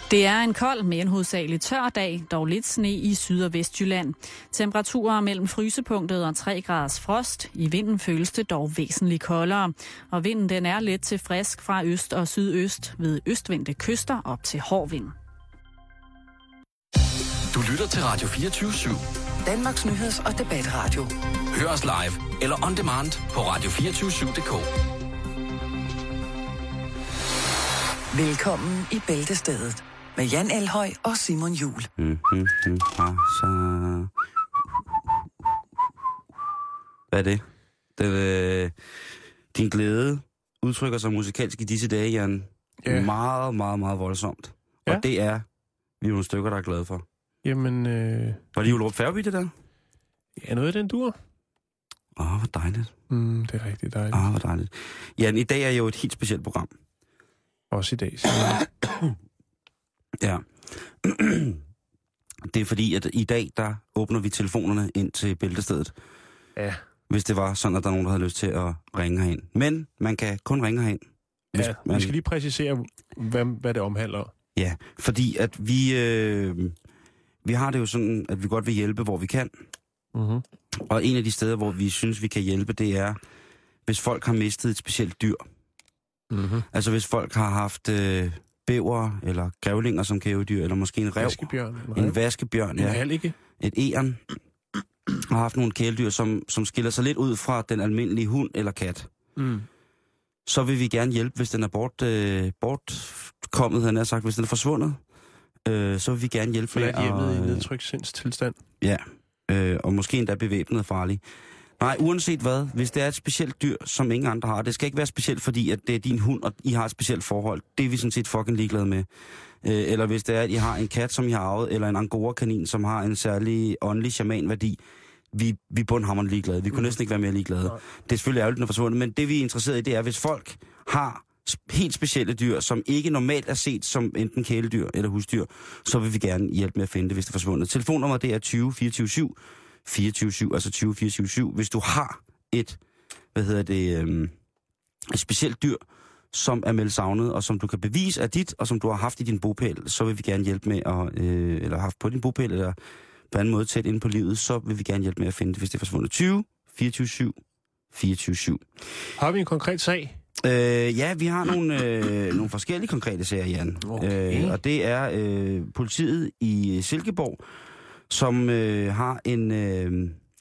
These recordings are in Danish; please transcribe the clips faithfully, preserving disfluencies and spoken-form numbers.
Det er en kold, men hovedsageligt tør dag, dog lidt sne i Syd- og Vestjylland. Temperaturer mellem frysepunktet og tre graders frost. I vinden føles det dog væsentligt koldere. Og vinden den er let til frisk fra øst og sydøst ved østvendte kyster op til hård vind. Du lytter til Radio fireogtyve syv. Danmarks nyheds- og debatradio. Hør os live eller on demand på radio to fire syv punktum d k. Velkommen i Bæltestedet med Jan Elhøj og Simon Juhl. Mm, mm, mm, så... Hvad er det? det øh, din glæde udtrykker sig musikalsk i disse dage, Jan. Yeah. Meget, meget, meget voldsomt. Ja. Og det er vi er nogle stykker, der er glade for. Jamen... Øh... Var det Julerup Færgeby, det der? Ja, noget af den dur. Åh, oh, hvor dejligt. Mm, det er rigtig dejligt. Åh, oh, hvor dejligt. Jan, i dag er jo et helt specielt program. Også i dag. Ja. Det er fordi, at i dag, der åbner vi telefonerne ind til Bæltestedet. Ja. Hvis det var sådan, at der er nogen, der havde lyst til at ringe herind. Men man kan kun ringe herind. Hvis ja, man... vi skal lige præcisere, hvad, hvad det omhandler. Ja, fordi at vi, øh, vi har det jo sådan, at vi godt vil hjælpe, hvor vi kan. Mm-hmm. Og en af de steder, hvor vi synes, vi kan hjælpe, det er, hvis folk har mistet et specielt dyr. Mm-hmm. Altså hvis folk har haft øh, bæver eller grævlinger som kæledyr, eller måske en rev. Vaskebjørn, en, en vaskebjørn, en ja. hallige. Et egern. Har haft nogle kæledyr, som, som skiller sig lidt ud fra den almindelige hund eller kat. Mm. Så vil vi gerne hjælpe, hvis den er bort, øh, bortkommet, han har sagt, hvis den er forsvundet. Øh, så vil vi gerne hjælpe Forladt med hjemmet at... i nedtrykssindstilstand. Ja, øh, og måske endda bevæbnet og farlig. Nej, uanset hvad, hvis det er et specielt dyr, som ingen andre har, det skal ikke være specielt, fordi at det er din hund, og I har et specielt forhold. Det er vi sådan set fucking ligeglade med. Øh, eller hvis det er, at I har en kat, som I har arvet, eller en angora-kanin, som har en særlig åndelig shaman-værdi. Vi, vi er bundhammerende ligeglade. Vi kunne mm. næsten ikke være mere ligeglade. Nej. Det er selvfølgelig ærgerligt, den er forsvundet, men det vi er interesseret i, det er, hvis folk har helt specielle dyr, som ikke normalt er set som enten kæledyr eller husdyr, så vil vi gerne hjælpe med at finde det, hvis det er forsvundet. Telefonnummeret det er tyve fireogtyve syv, fireogtyve syv, altså tyve fireogtyve syv. Hvis du har et, hvad hedder det, øhm, et specielt dyr, som er meldt savnet, og som du kan bevise er dit, og som du har haft i din bopæl, så vil vi gerne hjælpe med, at, øh, eller haft på din bopæl, eller på anden måde tæt inde på livet, så vil vi gerne hjælpe med at finde det, hvis det er forsvundet. tyve fireogtyve syv, fireogtyve syv. Har vi en konkret sag? Øh, ja, vi har nogle, øh, nogle forskellige konkrete sager, Jan. Okay. Øh, og det er øh, politiet i Silkeborg, som øh, har en, øh,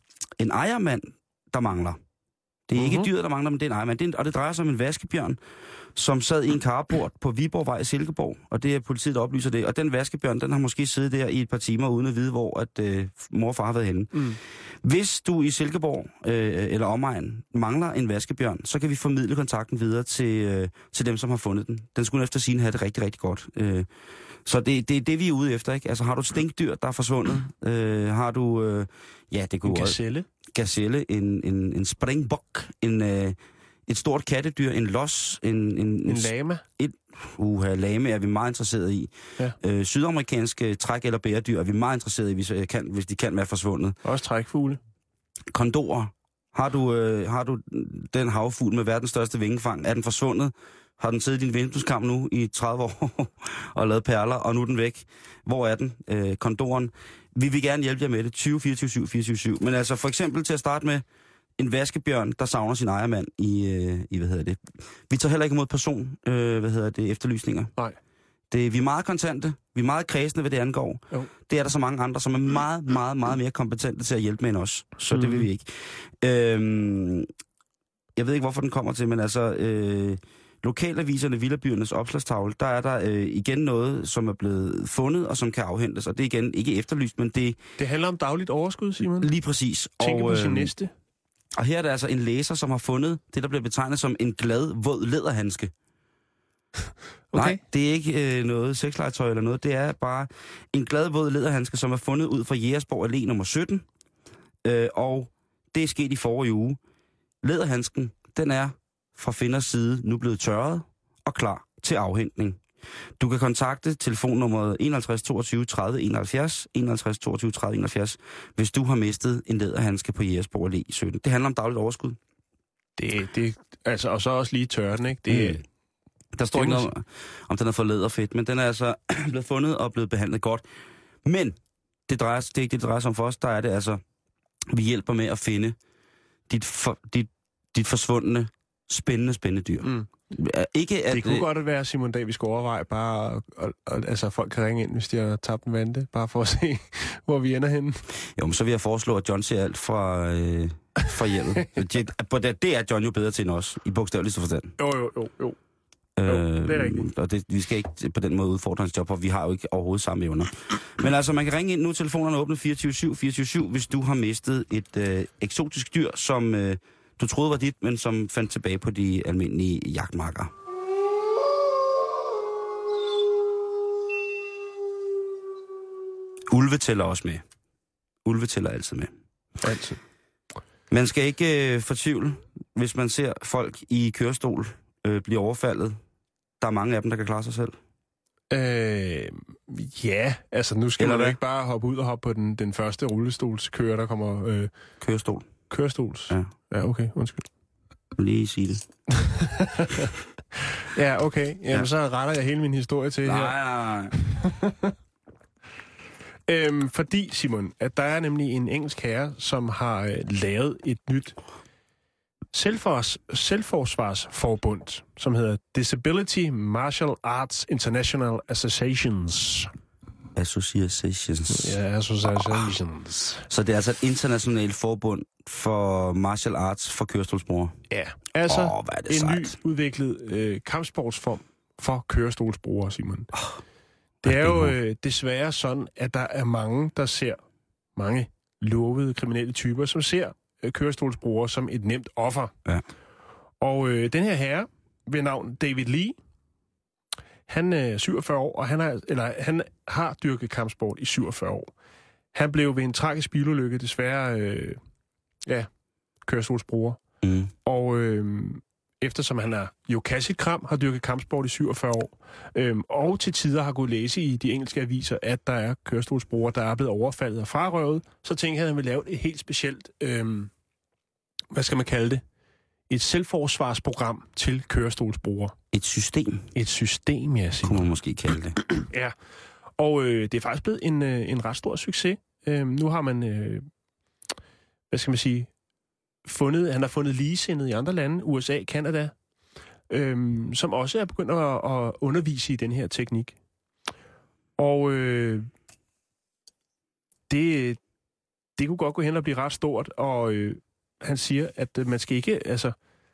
en ejermand, der mangler. Det er uh-huh. ikke dyret, der mangler, men det er en ejermand. Det er, og det drejer sig om en vaskebjørn, som sad i en carport på Viborgvej i Silkeborg. Og det er politiet, der oplyser det. Og den vaskebjørn, den har måske siddet der i et par timer, uden at vide, hvor at, øh, mor og far har været henne. Mm. Hvis du i Silkeborg øh, eller omegn mangler en vaskebjørn, så kan vi formidle kontakten videre til, øh, til dem, som har fundet den. Den skulle efter sin have det rigtig, rigtig godt. Øh, så det, det er det, vi er ude efter, ikke? Altså har du et stinkdyr, der er forsvundet? Øh, har du... Øh, ja, det kunne... En gazelle? Gazelle, en, en, en springbok, en... Øh, et stort kattedyr, en los, en... En, en lama? Et, uha, lame er vi meget interesserede i. Ja. Øh, sydamerikanske træk- eller bæredyr er vi meget interesserede i, hvis, kan, hvis de kan være forsvundet. Også trækfugle? Kondorer. Har du, øh, har du den havfugl med verdens største vingefang? Er den forsvundet? Har den siddet i din vindueskarm nu i tredive år og lavet perler, og nu er den væk? Hvor er den? Øh, kondoren. Vi vil gerne hjælpe jer med det. tyve fireogtyve syv fireogtyve syv. Men altså for eksempel til at starte med, en vaskebjørn, der savner sin ejermand i, øh, i, hvad hedder det. Vi tager heller ikke imod person, øh, hvad hedder det, efterlysninger. Nej. Det, vi er meget kontante, vi er meget kredsende, hvad det angår. Jo. Det er der så mange andre, som er meget, meget, meget mere kompetente til at hjælpe med end os. Så mm. det vil vi ikke. Øhm, jeg ved ikke, hvorfor den kommer til, men altså, øh, lokalaviserne Villabyernes opslagstavle, der er der øh, igen noget, som er blevet fundet, og som kan afhentes. Og det er igen ikke efterlyst, men det... Det handler om dagligt overskud, Simon. Lige præcis. Tænker og, på sin øh, næste. Og her er der altså en læser, som har fundet det, der bliver betegnet som en glad, våd læderhandske. Okay. Nej, det er ikke øh, noget sexlegetøj eller noget. Det er bare en glad, våd læderhandske, som er fundet ud fra Jægersborg Allé nummer sytten. Øh, og det er sket i forrige uge. Læderhandsken, den er fra Finders side nu blevet tørret og klar til afhentning. Du kan kontakte telefonnummeret enoghalvtreds toogtyve tredive enoghalvfjerds, enoghalvtreds toogtyve tredive enoghalvfjerds, hvis du har mistet en læderhandske på Jægersborg Allé sytten. Det handler om dagligt overskud. Det, det, altså, og så også lige tørre den, ikke? Det, mm. Der står ikke noget om, den er for læderfedt, men den er altså blevet fundet og blevet behandlet godt. Men det, drejer, det er ikke det, det drejer sig om for os. Der er det altså, vi hjælper med at finde dit, for, dit, dit forsvundne, spændende, spændende dyr. Mm. Ikke at, det kunne øh, godt være, Simon, dag vi skal overveje bare, og, og, og, altså folk kan ringe ind, hvis de har tabt en vante, bare for at se, hvor vi ender henne. Jo, men så vil jeg foreslå, at John ser alt fra, øh, fra hjemmet. det, det er John jo bedre til end os, i bogstaveligste forstand. Jo, jo, jo, jo. Øh, jo det er rigtigt. Og det, vi skal ikke på den måde udfordre hans job, for vi har jo ikke overhovedet samme evner. Men altså, man kan ringe ind nu, telefonerne er åbne fireogtyve syv fireogtyve syv, hvis du har mistet et øh, eksotisk dyr, som øh, du troede var dit, men som fandt tilbage på de almindelige jagtmarker. Ulve tæller også med. Ulve tæller altid med. Altid. Man skal ikke øh, fortvivle, hvis man ser folk i kørestol øh, blive overfaldet. Der er mange af dem, der kan klare sig selv. Øh, ja, altså nu skal Eller man jo ikke bare hoppe ud og hoppe på den, den første rullestolskører, der kommer... Øh, Kørestol. Kørestols? Ja. Ja, okay, undskyld. Lige sige det. Ja, okay. Jamen, ja. Så retter jeg hele min historie til nej, her. Nej, nej, øhm, Fordi, Simon, at der er nemlig en engelsk herre, som har øh, lavet et nyt selvfors, selvforsvarsforbund, som hedder Disability Martial Arts International Associations. Associations. Ja, associations. Oh. Så det er altså et internationalt forbund for martial arts for kørestolsbrugere? Ja, altså oh, en sejt. Ny udviklet øh, kampsportsform for kørestolsbrugere, Simon. Oh, det er jo øh, desværre sådan, at der er mange, der ser mange lovede kriminelle typer, som ser øh, kørestolsbrugere som et nemt offer. Ja. Og øh, den her herre ved navn David Lee, han er syvogfyrre år, og han har, eller, han har dyrket kampsport i syvogfyrre år. Han blev ved en tragisk bilulykke desværre øh, ja, kørestolsbruger. Mm. Og øh, eftersom han er jo Kassit-kram, har dyrket kampsport i syvogfyrre år, øh, og til tider har kunnet læse i de engelske aviser, at der er kørestolsbrugere, der er blevet overfaldet og frarøvet, så tænkte han, at han ville lave et helt specielt, øh, hvad skal man kalde det? Et selvforsvarsprogram til kørestolsbrugere. Et system? Et system, ja. Simon. Kunne man måske kalde det. Ja, og øh, det er faktisk blevet en, øh, en ret stor succes. Øh, nu har man, øh, hvad skal man sige, fundet, han har fundet ligesindede i andre lande, U S A, Canada, øh, som også er begyndt at, at undervise i den her teknik. Og øh, det, det kunne godt gå hen og blive ret stort, og øh, han siger, at man skal ikke, altså,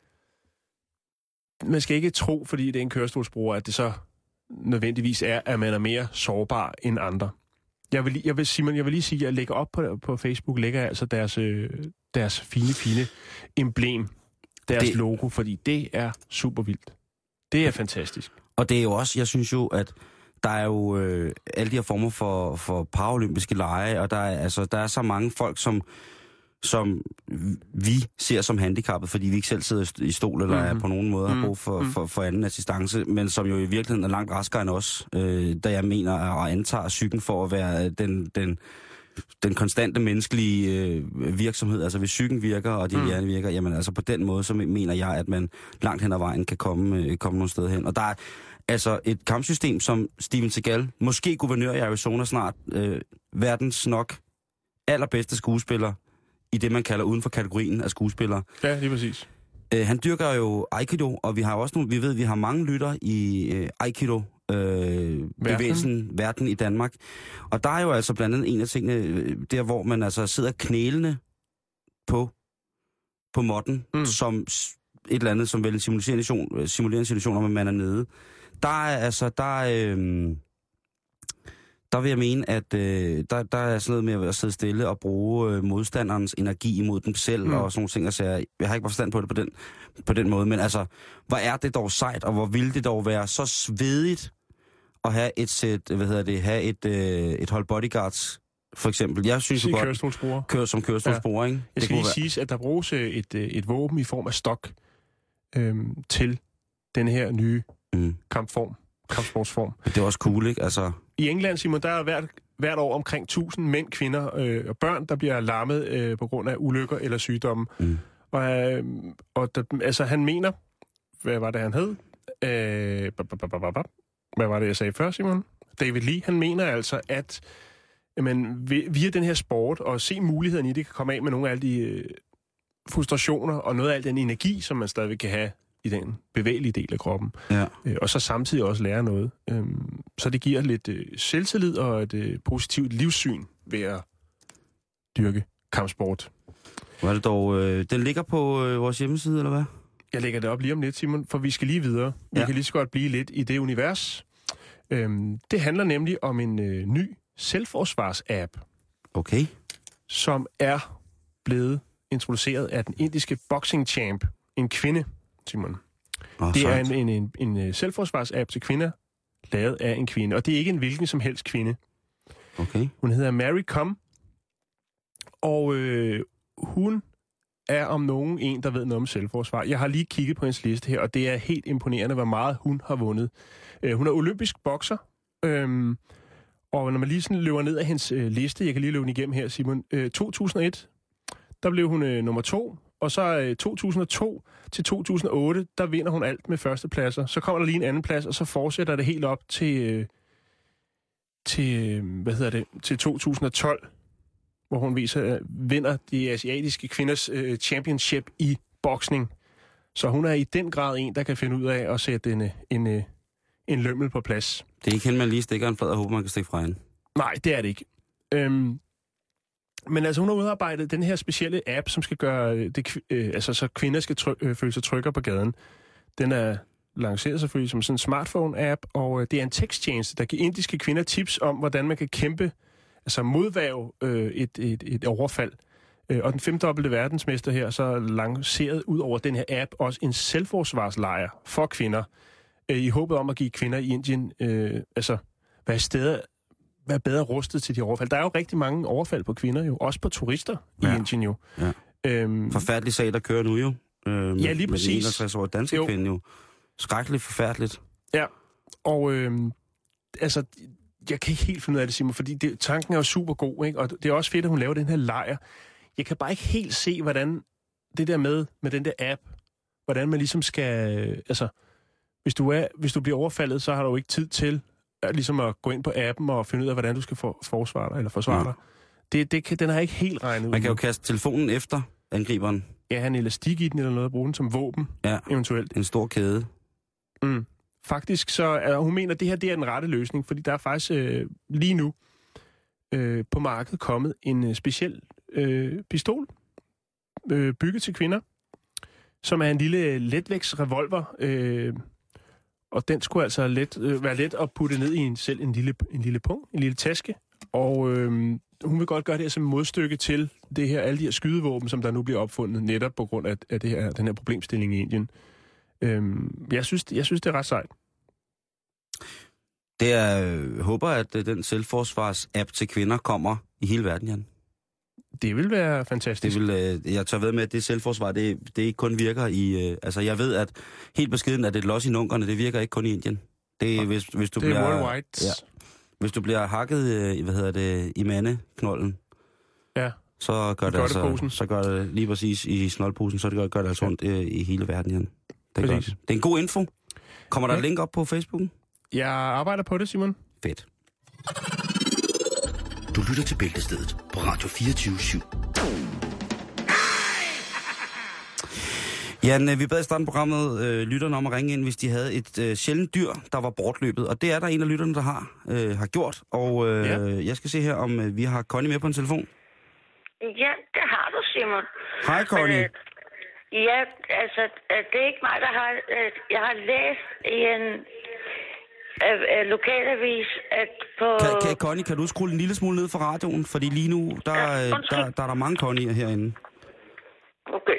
man skal ikke tro, fordi det er en kørestolsbruger, at det så nødvendigvis er, at man er mere sårbar end andre. Jeg vil, jeg vil, Simon, jeg vil lige sige, at jeg lægger op på, på Facebook, lægger jeg altså deres, øh, deres fine, fine emblem, deres det, logo, fordi det er super vildt. Det er fantastisk. Og det er jo også, jeg synes jo, at der er jo øh, alle de her former for, for paralympiske lege, og der er, altså, der er så mange folk, som som vi ser som handicappet, fordi vi ikke selv sidder i stol, eller mm-hmm. er på nogen måde har brug for, mm-hmm. for, for anden assistance, men som jo i virkeligheden er langt raskere end os, øh, da jeg mener og antager psyken for at være den, den, den konstante menneskelige øh, virksomhed. Altså hvis psyken virker, og din mm. hjerne virker, jamen altså på den måde, så mener jeg, at man langt hen ad vejen kan komme, øh, komme nogle steder hen. Og der er altså et kampsystem, som Steven Seagal, måske guvernør i Arizona snart, øh, verdens nok allerbedste skuespiller, i det, man kalder uden for kategorien af skuespillere. Ja, lige præcis. Øh, han dyrker jo Aikido, og vi har også nogle, vi ved, vi har mange lytter i øh, Aikido-bevægelsen, øh, verden i Danmark. Og der er jo altså blandt andet en af tingene, øh, der hvor man altså sidder knælende på, på måtten, mm. som et eller andet, som vel en simulering, simulerende situation, om man er nede. Der er altså, der er... Øh, Der vil jeg mene, at øh, der, der er sådan noget med at sidde stille og bruge øh, modstanderens energi imod dem selv, mm. og sådan nogle ting. Altså, jeg, jeg har ikke forstand på det på den, på den måde, men altså, hvor er det dog sejt, og hvor ville det dog være så svedigt at have et sæt, hvad hedder det, have et, øh, et hold bodyguards, for eksempel. Jeg synes jo godt, kørestolsbruger. Kør, som kørestolsbruger, ja. Ikke? Jeg skal lige sige, at der bruges et, et våben i form af stok øhm, til den her nye mm. kampform. Kampsportsform. Det er også cool, ikke? Altså... I England, Simon, der er hvert, hvert år omkring tusind mænd, kvinder øh, og børn, der bliver lammet øh, på grund af ulykker eller sygdomme. Mm. Og, øh, og der, altså, han mener, hvad var det, han hed? Øh, hvad var det, jeg sagde før, Simon? David Lee, han mener altså, at man via den her sport og se muligheden i det, kan komme af med nogle af alle de øh, frustrationer og noget af al den energi, som man stadigvæk kan have i den bevægelige del af kroppen. Ja. Øh, og så samtidig også lære noget. Øhm, så det giver lidt øh, selvtillid og et øh, positivt livssyn ved at dyrke kampsport. Hvad er det dog? Øh, den ligger på øh, vores hjemmeside, eller hvad? Jeg lægger det op lige om lidt, Simon, for vi skal lige videre. Vi Ja. kan lige så godt blive lidt i det univers. Øhm, det handler nemlig om en øh, ny selvforsvars-app, Okay. som er blevet introduceret af den indiske boxing champ, en kvinde, Simon. Oh, Det er en, en, en, en selvforsvars-app til kvinder, lavet af en kvinde. Og det er ikke en hvilken som helst kvinde. Okay. Hun hedder Mary Com, og øh, hun er om nogen en, der ved noget om selvforsvar. Jeg har lige kigget på hendes liste her, og det er helt imponerende, hvor meget hun har vundet. Øh, hun er olympisk bokser, øh, og når man lige sådan løber ned af hendes øh, liste, jeg kan lige løbe den igennem her, Simon. Øh, to tusind og et, der blev hun øh, nummer to, og så øh, to tusind og to til to tusind og otte, der vinder hun alt med førstepladser. Så kommer der lige en anden plads, og så fortsætter det helt op til, øh, til, øh, hvad hedder det, til to tusind og tolv, hvor hun viser, vinder de asiatiske kvinders øh, championship i boksning. Så hun er i den grad en, der kan finde ud af at sætte en, en, en, en lømmel på plads. Det er ikke hende, man lige stikker en flad og håber, man kan stikke fra hende. Nej, det er det ikke. Øhm, men altså, hun har udarbejdet den her specielle app, som skal gøre det, øh, altså, så kvinder skal try- øh, føle sig tryggere på gaden. Den er lanceret selvfølgelig som sådan en smartphone-app, og øh, det er en teksttjeneste, der giver indiske kvinder tips om, hvordan man kan kæmpe, altså modværge øh, et, et, et overfald. Øh, og den femdobbelte verdensmester her så lanceret ud over den her app også en selvforsvarslejr for kvinder, øh, i håbet om at give kvinder i Indien, øh, altså være steder, være bedre rustet til de overfald. Der er jo rigtig mange overfald på kvinder jo, også på turister ja. i Indien jo. Ja. Øhm, Forfærdelig sag, der kører nu jo. Øh, ja, lige præcis. Med den enogtres-årige danske jo. kvinde jo. Skrækkeligt forfærdeligt. Ja, og øhm, altså, jeg kan ikke helt finde ud af det, Simon, fordi det, tanken er jo super god, ikke? Og det er også fedt, at hun laver den her lejr. Jeg kan bare ikke helt se, hvordan det der med, med den der app, hvordan man ligesom skal, altså, hvis du, er, hvis du bliver overfaldet, så har du jo ikke tid til at, ligesom at gå ind på appen og finde ud af, hvordan du skal for, forsvare dig, eller forsvare dig. Ja. Det, det kan, den har jeg ikke helt regnet ud. Man kan jo kaste telefonen efter angriberen. Ja, have en elastik i den eller noget, bruge den som våben, ja. eventuelt. En stor kæde. Mm. Faktisk så, er, hun mener, at det her det er den rette løsning, fordi der er faktisk øh, lige nu øh, på markedet kommet en øh, speciel øh, pistol, øh, bygget til kvinder, som er en lille letvægtsrevolver, øh, og den skulle altså let, øh, være let at putte ned i en selv en lille, en lille punkt, en lille taske, og øh, hun vil godt gøre det her som modstykke til det her, alle de her skydevåben, som der nu bliver opfundet, netop på grund af, af det her, den her problemstilling i Indien. Øh, jeg, synes, jeg synes, det er ret sejt. Det er, jeg håber, at den selvforsvars-app til kvinder kommer i hele verden, Jan. Det vil være fantastisk. Det vil, jeg tør ved med, at det selvforsvar, det, det ikke kun virker i... Øh, altså, jeg ved, at helt beskeden, at det los i nunkerne, det virker ikke kun i Indien. Det, ja, hvis, hvis du det bliver, er worldwide. Ja, hvis du bliver hakket øh, hvad hedder det, i mandeknolden, ja. så gør det, gør det altså, så gør det lige præcis i snoldposen, så det gør, gør det altså ondt øh, i hele verden, Jan. Det er, godt. Det er en god info. Kommer der ja. et link op på Facebooken? Jeg arbejder på det, Simon. Fedt. Du lytter til Bæltestedet på Radio fireogtyve syv. Jan, vi bad i starten programmet øh, lytterne om at ringe ind, hvis de havde et øh, sjældent dyr, der var bortløbet. Og det er der en af lytterne, der har, øh, har gjort. Og øh, ja. jeg skal se her, om øh, vi har Connie med på en telefon. Ja, det har du, Simon. Hej, Connie. Øh, ja, altså, det er ikke mig, der har... Øh, jeg har læst i en øh, øh, lokalavis, at på... Kan, kan, Connie, kan du skrue en lille smule ned for radioen? Fordi lige nu, der, ja, der, der, der er der mange Connie'er herinde. Okay.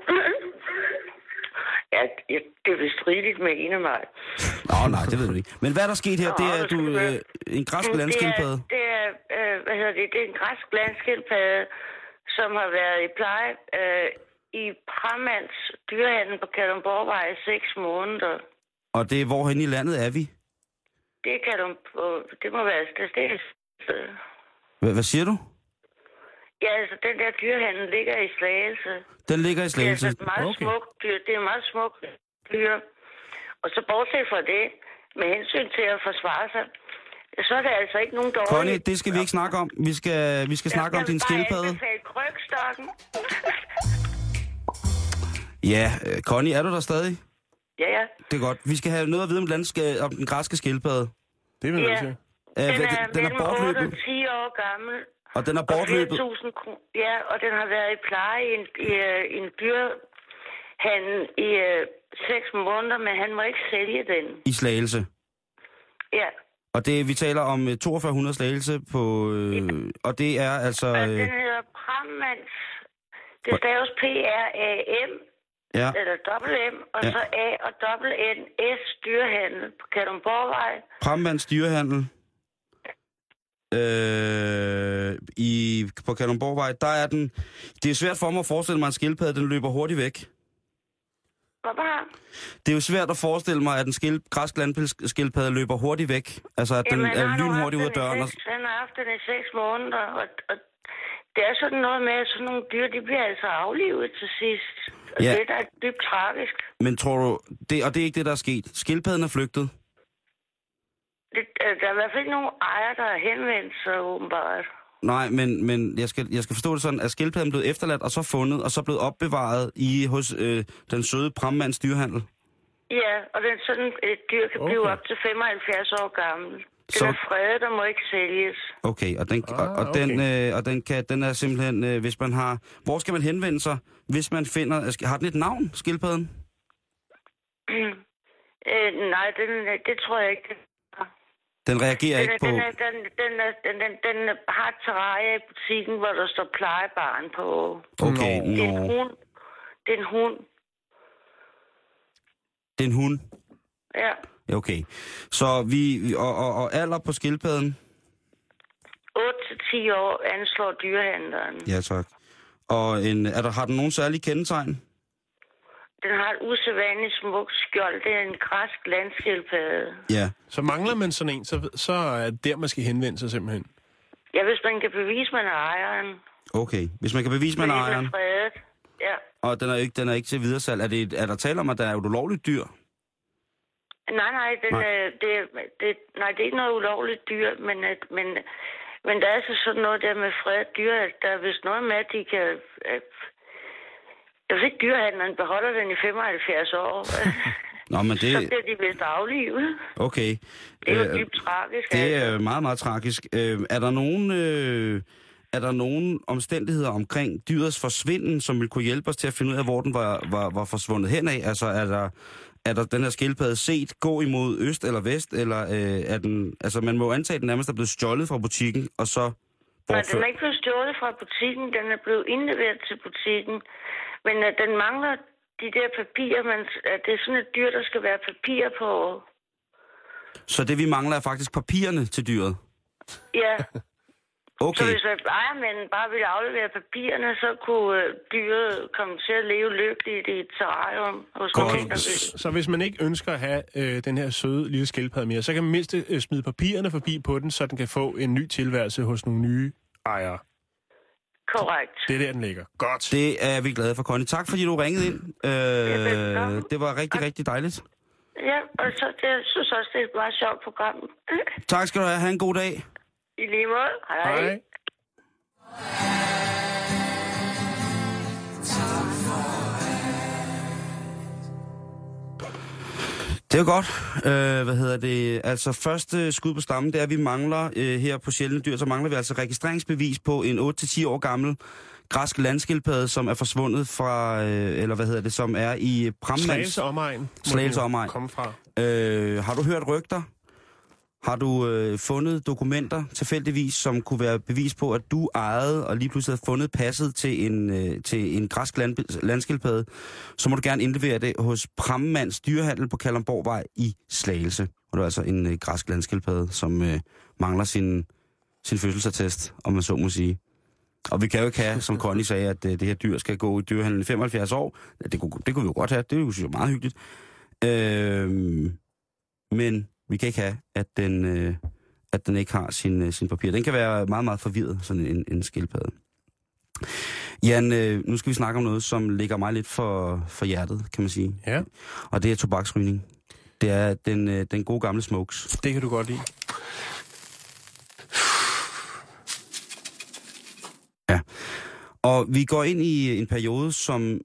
Ja, det er vist rigeligt med en af mig. Nå, nej, det ved du ikke. Men hvad er der sket her? Nå, det er du, øh, en græsk landskildpadde. Det er, det er øh, hvad hedder det, det er en græsk landskildpadde, som har været i pleje øh, i Pramands dyrehandel på Kalundborgvej i seks måneder. Og det er hvorhen i landet er vi? Det kan du, det må være det sted. Hvad, hvad siger du? Ja, altså, den der dyrehandel ligger i Slagelse. Den ligger i Slagelse? Det er altså et meget okay. smukt dyr. Det er meget smukt dyr. Og så bortset fra det, med hensyn til at forsvare sig, så er det altså ikke nogen dårlige... Connie, det skal vi ikke snakke om. Vi skal, vi skal snakke om din skildpadde. Jeg skal bare anbefale krøkstokken. Ja, Connie, er du der stadig? Ja, ja. Det er godt. Vi skal have noget at vide om, landske, om den græske skildpadde. Det vil jeg Ja. sige. Den Æh, er, den, den er mellem otte bortløbet. og ti år gammel. Og den er bortløbet. Og flere tusind kroner. Ja, og den har været i pleje i en, i, øh, i en dyrehandel i øh, seks måneder, men han må ikke sælge den. I Slagelse. Ja. Og det, vi taler om toogfyrre hundrede Slagelse på... Øh, og det er altså... Og Øh, den hedder Prammans. Det staves P R A M, ja, eller dobbelt M, og Ja. så A og dobbelt N S dyrehandel på Kalundborgvej. Prammands dyrehandel. Øh, i, på Kalundborgvej, der er den... Det er svært for mig at forestille mig, at en skildpadde, den løber hurtigt væk. Hvorfor? Det er jo svært at forestille mig, at en skil, græsk landpilsskildpadde løber hurtigt væk. Altså, at den Jamen, er han har nu lynhurtigt ud af haft den i døren. Og... seks- Han har haft den i seks måneder, og, og det er sådan noget med, at sådan nogle dyr, de bliver altså aflivet til sidst. Og Ja. det er da dybt tragisk. Men tror du... Det, og det er ikke det, der er sket. Skildpadden er flygtet. Det, øh, der er i hvert fald ikke nogen ejer, der har henvendt sig åbenbart. Nej, men, men jeg, skal, jeg skal forstå det sådan, at skildpadden blev efterladt, og så fundet, og så blevet opbevaret i, hos øh, den søde Prammands dyrehandel. Ja, og den, sådan et dyr kan blive Okay. op til femoghalvfjerds år gammel. Den Så- er fredet og må ikke sælges. Okay, og den, Ah, og, og okay. den, øh, og den, kan, den er simpelthen, øh, hvis man har... Hvor skal man henvende sig, hvis man finder... Har den et navn, skildpadden? øh, nej, den, det tror jeg ikke. Den reagerer Den, ikke er, på... den, er, den, den, er, den, den, den har et terrarie i butikken, hvor der står plejebarn på. Okay, Nå. Det er en nå. hund. Det er en hund. Det er en hund. Ja. Ja, okay. Så vi... Og, og, og alder på skildpadden? otte til ti år anslår dyrehandleren. Ja, tak. Og en, er der, har den nogen særlige kendetegn? Den har et usædvanligt smukt skjold. Det er en græsk landskildpadde. Ja. Så mangler man sådan en, så, så er det der, man skal henvende sig simpelthen. Ja, hvis man kan bevise, man er ejeren. Okay. Hvis man kan bevise, man er Men den ejeren, er fredet. Ja. og den er ikke, den er ikke til videresalg, er, det, er der tale om, at der er et ulovligt dyr? Nej, nej, den, Nej. øh, det, det, nej, det er ikke noget ulovligt dyr, men, øh, men, men der er så sådan noget der med fredet dyr, at der er vist noget med, at de kan... Øh, hvis ikke dyrehandleren beholder den i femoghalvfjerds år, Nå, men det... så bliver de vist aflivet. Okay. Det er jo Øh, dybt tragisk. Det altså. er meget, meget tragisk. Øh, er der nogen... Øh, er der nogen omstændigheder omkring dyrets forsvinden, som vil kunne hjælpe os til at finde ud af, hvor den var, var, var forsvundet hen af? Altså, er der, er der den her skildpadde set gå imod øst eller vest, eller øh, er den... Altså, man må jo antage, at den nærmest er blevet stjålet fra butikken, og så... Nej, den bortført. er ikke blevet stjålet fra butikken. Den er blevet indleveret til butikken. Men uh, den mangler de der papirer. Man, uh, det er sådan et dyr, der skal være papir på. Så det, vi mangler, er faktisk papirerne til dyret? Ja, Okay. så hvis ejermanden bare ville aflevere papirerne, så kunne uh, dyret komme til at leve lykkeligt i et terrarium hos Godt. nogen, der vil. Så hvis man ikke ønsker at have øh, den her søde lille skildpadde mere, så kan man mindst øh, smide papirerne forbi på den, så den kan få en ny tilværelse hos nogle nye ejere. Korrekt. Det er der, den ligger. Godt. Det er vi glade for, Connie. Tak, fordi du ringede ind. velbekomme. Øh, det var rigtig, rigtig dejligt. Ja, og så det, jeg synes også, det er et meget sjovt program. Tak skal du have. Ha' en god dag. I lige måde. Hej. Hej. Det er jo godt. Øh, hvad hedder det? Altså, første skud på stammen, det er, at vi mangler øh, her på Sjældne Dyr, så mangler vi altså registreringsbevis på en otte til ti år gammel græsk landskildpadde, som er forsvundet fra, øh, eller hvad hedder det, som er i Prammands... Slagelse omegn. må Slagelse den jo omegn. komme fra. Øh, har du hørt rygter? Har du øh, fundet dokumenter tilfældigvis, som kunne være bevis på, at du ejede og lige pludselig havde fundet passet til en, øh, til en græsk land, landskildpadde, så må du gerne indlevere det hos Prammands dyrehandel på Kalundborgvej i Slagelse. Og det er altså en øh, græsk landskildpadde, som øh, mangler sin, sin fødselsattest, om man så må sige. Og vi kan jo ikke have, som Connie sagde, at øh, det her dyr skal gå i dyrehandlen i femoghalvfjerds år. Det kunne, det kunne vi jo godt have. Det er jo synes jeg, meget hyggeligt. Øh, men vi kan ikke have, at den, øh, at den ikke har sin, øh, sin papir. Den kan være meget, meget forvirret, sådan en, en skildpadde. Jan, øh, nu skal vi snakke om noget, som ligger mig lidt for, for hjertet, kan man sige. Ja. Og det er tobaksrygning. Det er den, øh, den gode gamle Smokes. Det kan du godt lide. Ja. Og vi går ind i en periode, som...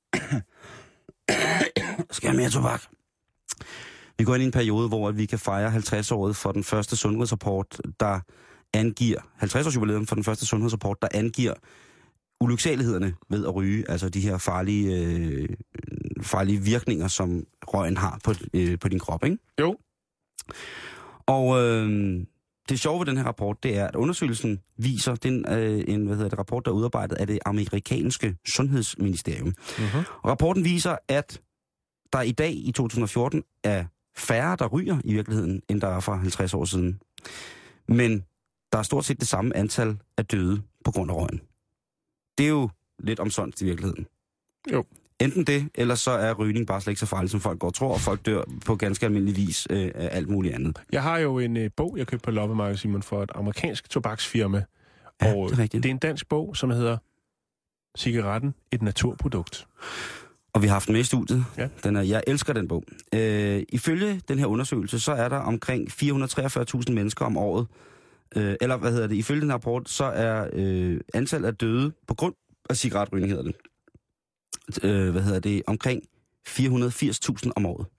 Skal jeg mere tobak? Vi går ind i en periode, hvor vi kan fejre halvtreds-året for den første sundhedsrapport, der angiver... halvtreds-års-jubilæum for den første sundhedsrapport, der angiver ulyksalighederne ved at ryge, altså de her farlige, øh, farlige virkninger, som røgen har på, øh, på din krop, ikke? Jo. Og øh, det sjove ved den her rapport, det er, at undersøgelsen viser, den øh, en hvad hedder det, rapport, der er udarbejdet af det amerikanske sundhedsministerium. Uh-huh. Og rapporten viser, at der i dag, i to tusind og fjorten, er færre, der ryger i virkeligheden, end der er for halvtreds år siden. Men der er stort set det samme antal af døde på grund af røgen. Det er jo lidt omsondt i virkeligheden. Jo. Enten det, eller så er rygning bare slet ikke så farligt, som folk går og tror, og folk dør på ganske almindelig vis øh, af alt muligt andet. Jeg har jo en øh, bog, jeg købte på loppemarkedet, Simon, for et amerikansk tobaksfirma. Ja, og det er rigtigt. Det er en dansk bog, som hedder Cigaretten, et naturprodukt. Og vi har haft den med i studiet. Ja. Den er, jeg elsker den bog. Øh, ifølge den her undersøgelse, så er der omkring fire hundrede og treogfyrre tusind mennesker om året. Øh, eller hvad hedder det? Ifølge den her rapport, så er øh, antallet af døde på grund af cigaretrygning, hedder det. Øh, hvad hedder det? Omkring fire hundrede og firs tusind om året.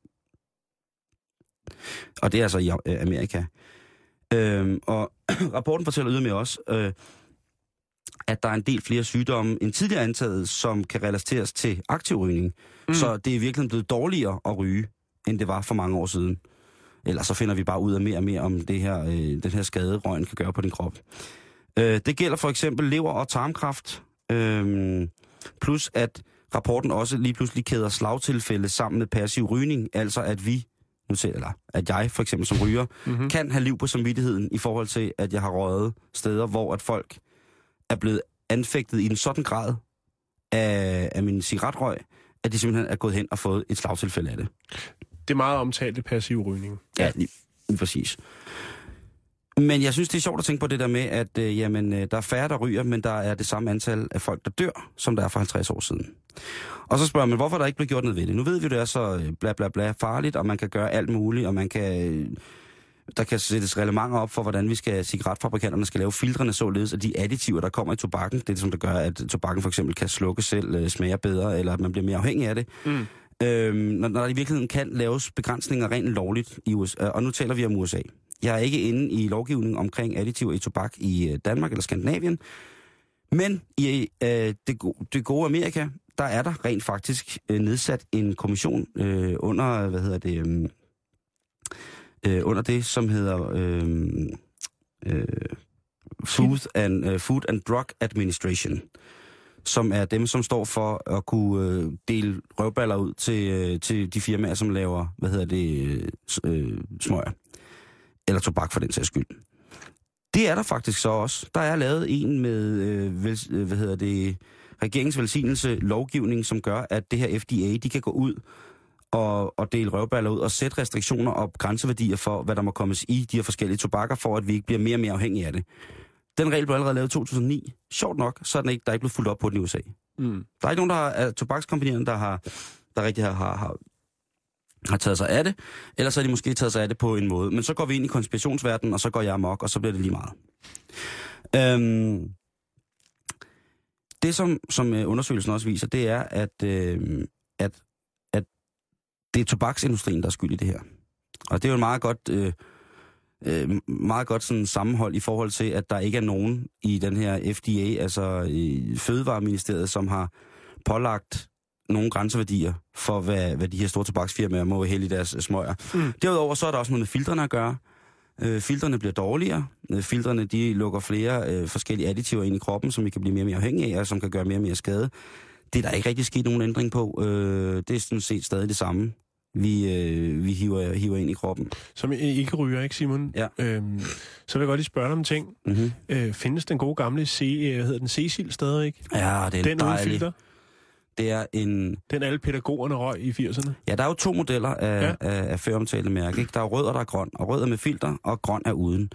Og det er altså i øh, Amerika. Øh, og rapporten fortæller ydermere også, øh, at der er en del flere sygdomme end tidligere antaget, som kan relateres til aktiv rygning. Mm. Så det er virkelig blevet dårligere at ryge, end det var for mange år siden. Ellers så finder vi bare ud af mere og mere om det her, øh, den her skade, røgen kan gøre på din krop. Øh, det gælder for eksempel lever- og tarmkræft. Øh, plus at rapporten også lige pludselig kæder slagtilfælde sammen med passiv rygning. Altså at vi, nu til, eller at jeg for eksempel som ryger, mm-hmm. kan have liv på samvittigheden i forhold til, at jeg har røget steder, hvor at folk er blevet anfægtet i en sådan grad af, af min cigaretrøg, at de simpelthen er gået hen og fået et slagtilfælde af det. Det er meget omtalte passiv rygning. Ja, lige, lige præcis. Men jeg synes, det er sjovt at tænke på det der med, at øh, jamen, øh, der er færre, der ryger, men der er det samme antal af folk, der dør, som der er for halvtreds år siden. Og så spørger man, hvorfor der ikke bliver gjort noget ved det? Nu ved vi, det er så øh, bla bla bla farligt, og man kan gøre alt muligt, og man kan... Øh, der kan sættes reglementer op for, hvordan vi skal, cigaretfabrikanterne skal lave filtrene således, at de additiver, der kommer i tobakken, det er det, som der gør, at tobakken for eksempel kan slukke selv, øh, smager bedre, eller at man bliver mere afhængig af det. Mm. Øhm, når, når der i virkeligheden kan laves begrænsninger rent lovligt i U S A, og nu taler vi om U S A. Jeg er ikke inde i lovgivning omkring additiver i tobak i Danmark eller Skandinavien, men i øh, det, gode, det gode Amerika, der er der rent faktisk øh, nedsat en kommission øh, under, hvad hedder det, øh, øh, under det, som hedder øh, øh, Food and, uh, Food and Drug Administration, som er dem, som står for at kunne øh, dele røvballer ud til, øh, til de firmaer, som laver, hvad hedder det, øh, smøger. Eller tobak for den sags skyld. Det er der faktisk så også. Der er lavet en med, øh, vel, øh, hvad hedder det, regeringsvelsignelse lovgivning, som gør, at det her F D A, de kan gå ud og, og dele røvballer ud og sætte restriktioner og grænseværdier for, hvad der må kommes i de her forskellige tobakker, for at vi ikke bliver mere og mere afhængige af det. Den regel blev allerede lavet i to tusind og ni. Sjovt nok, så er den ikke, der er ikke blevet fuldt op på den i U S A. Mm. Der er ikke nogen, der har, tobakskompanierne, der har, der rigtig har, har, har, har taget sig af det, ellers har de måske taget sig af det på en måde. Men så går vi ind i konspirationsverdenen, og så går jeg amok, og så bliver det lige meget. Øhm, det, som, som undersøgelsen også viser, det er, at, øh, at, at det er tobaksindustrien, der er skyld i det her. Og det er jo en meget godt... Øh, meget godt sådan sammenhold i forhold til, at der ikke er nogen i den her F D A, altså i Fødevareministeriet, som har pålagt nogle grænseværdier for, hvad, hvad de her store tobaksfirmaer må hælde i deres smøger. Mm. Derudover så er der også noget med filtrene at gøre. Øh, filtrene bliver dårligere. Øh, filtrene, de lukker flere øh, forskellige additiver ind i kroppen, som vi kan blive mere og mere afhængige af, og som kan gøre mere og mere skade. Det er der ikke rigtig sket nogen ændring på. Øh, det er sådan set stadig det samme. Vi, øh, vi hiver, hiver ind i kroppen. Som ikke ryger, ikke Simon? Ja. Øhm, så vil jeg godt lige spørge dig om en ting. Mm-hmm. Øh, findes den gode gamle C, hvad hedder den, Cecil stadig, ikke? Ja, det er den uden filter? Det er en... Den alle pædagogerne røg i firserne? Ja, der er jo to modeller af, ja. af, af føromtalte mærke, ikke? Der er rød, og der er grøn. Og rød er med filter, og grøn er uden.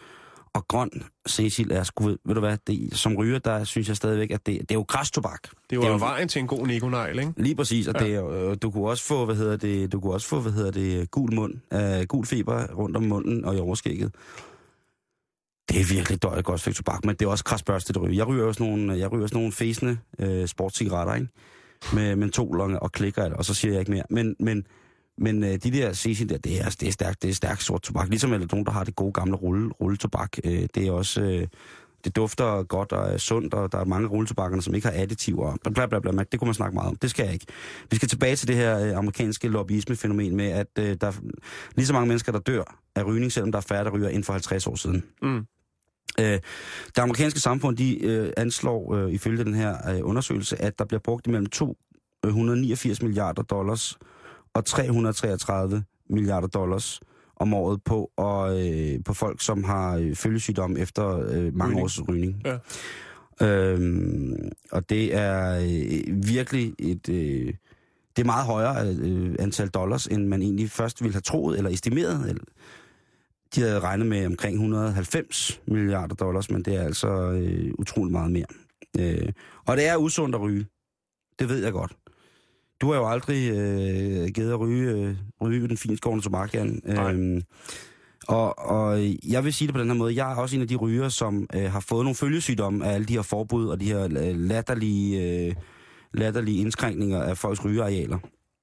Og grøn Cecil er sgu, ved du hvad, det, som ryger, der synes jeg stadigvæk, at det, det er jo græstobak. Det var jo vejen til en god nikonegl, ikke? Lige præcis, og ja. det er, du kunne også få, hvad hedder det, du kunne også få, hvad hedder det, gul mund, uh, gul feber rundt om munden og i overskægget. Det er virkelig dårligt godt stykke tobak, men det er også krasbørstet at ryge. Jeg ryger jo sådan nogle, jeg ryger sådan nogle fæsende uh, sportscigaretter, ikke? Med mentol og klikker, og så siger jeg ikke mere. Men, men, men uh, de der Cecil der, det er, det er stærkt, det er stærkt sort tobak. Ligesom eller nogen, der har det gode gamle rulle, rulletobak. Uh, det er også, uh, det dufter godt og er sundt, og der er mange rulletobakkerne, som ikke har additiver. Bla, bla, bla, bla. Det kunne man snakke meget om. Det skal jeg ikke. Vi skal tilbage til det her uh, amerikanske lobbyisme-fænomen med, at uh, der er lige så mange mennesker, der dør af rygning, selvom der er færre, der ryger inden for halvtreds år siden. Mm. Uh, det amerikanske samfund, de uh, anslår uh, ifølge den her uh, undersøgelse, at der bliver brugt imellem to hundrede og niogfirs milliarder dollars og tre hundrede og treogtredive milliarder dollars om året på, og, øh, på folk, som har øh, følgesygdom efter øh, mange rygning. års rygning. Ja. Øhm, og det er øh, virkelig et... Øh, det er meget højere øh, antal dollars, end man egentlig først ville have troet eller estimeret. Eller, de havde regnet med omkring et hundrede og halvfems milliarder dollars, men det er altså øh, utroligt meget mere. Øh, og det er usundt at ryge. Det ved jeg godt. Du har jo aldrig øh, givet at ryge, øh, ryge den finskårende tobak, Jan. Øhm, og, og jeg vil sige det på den her måde. Jeg er også en af de ryger, som øh, har fået nogle følgesygdomme af alle de her forbud og de her øh, latterlige, øh, latterlige indskrænkninger af folks rygearealer.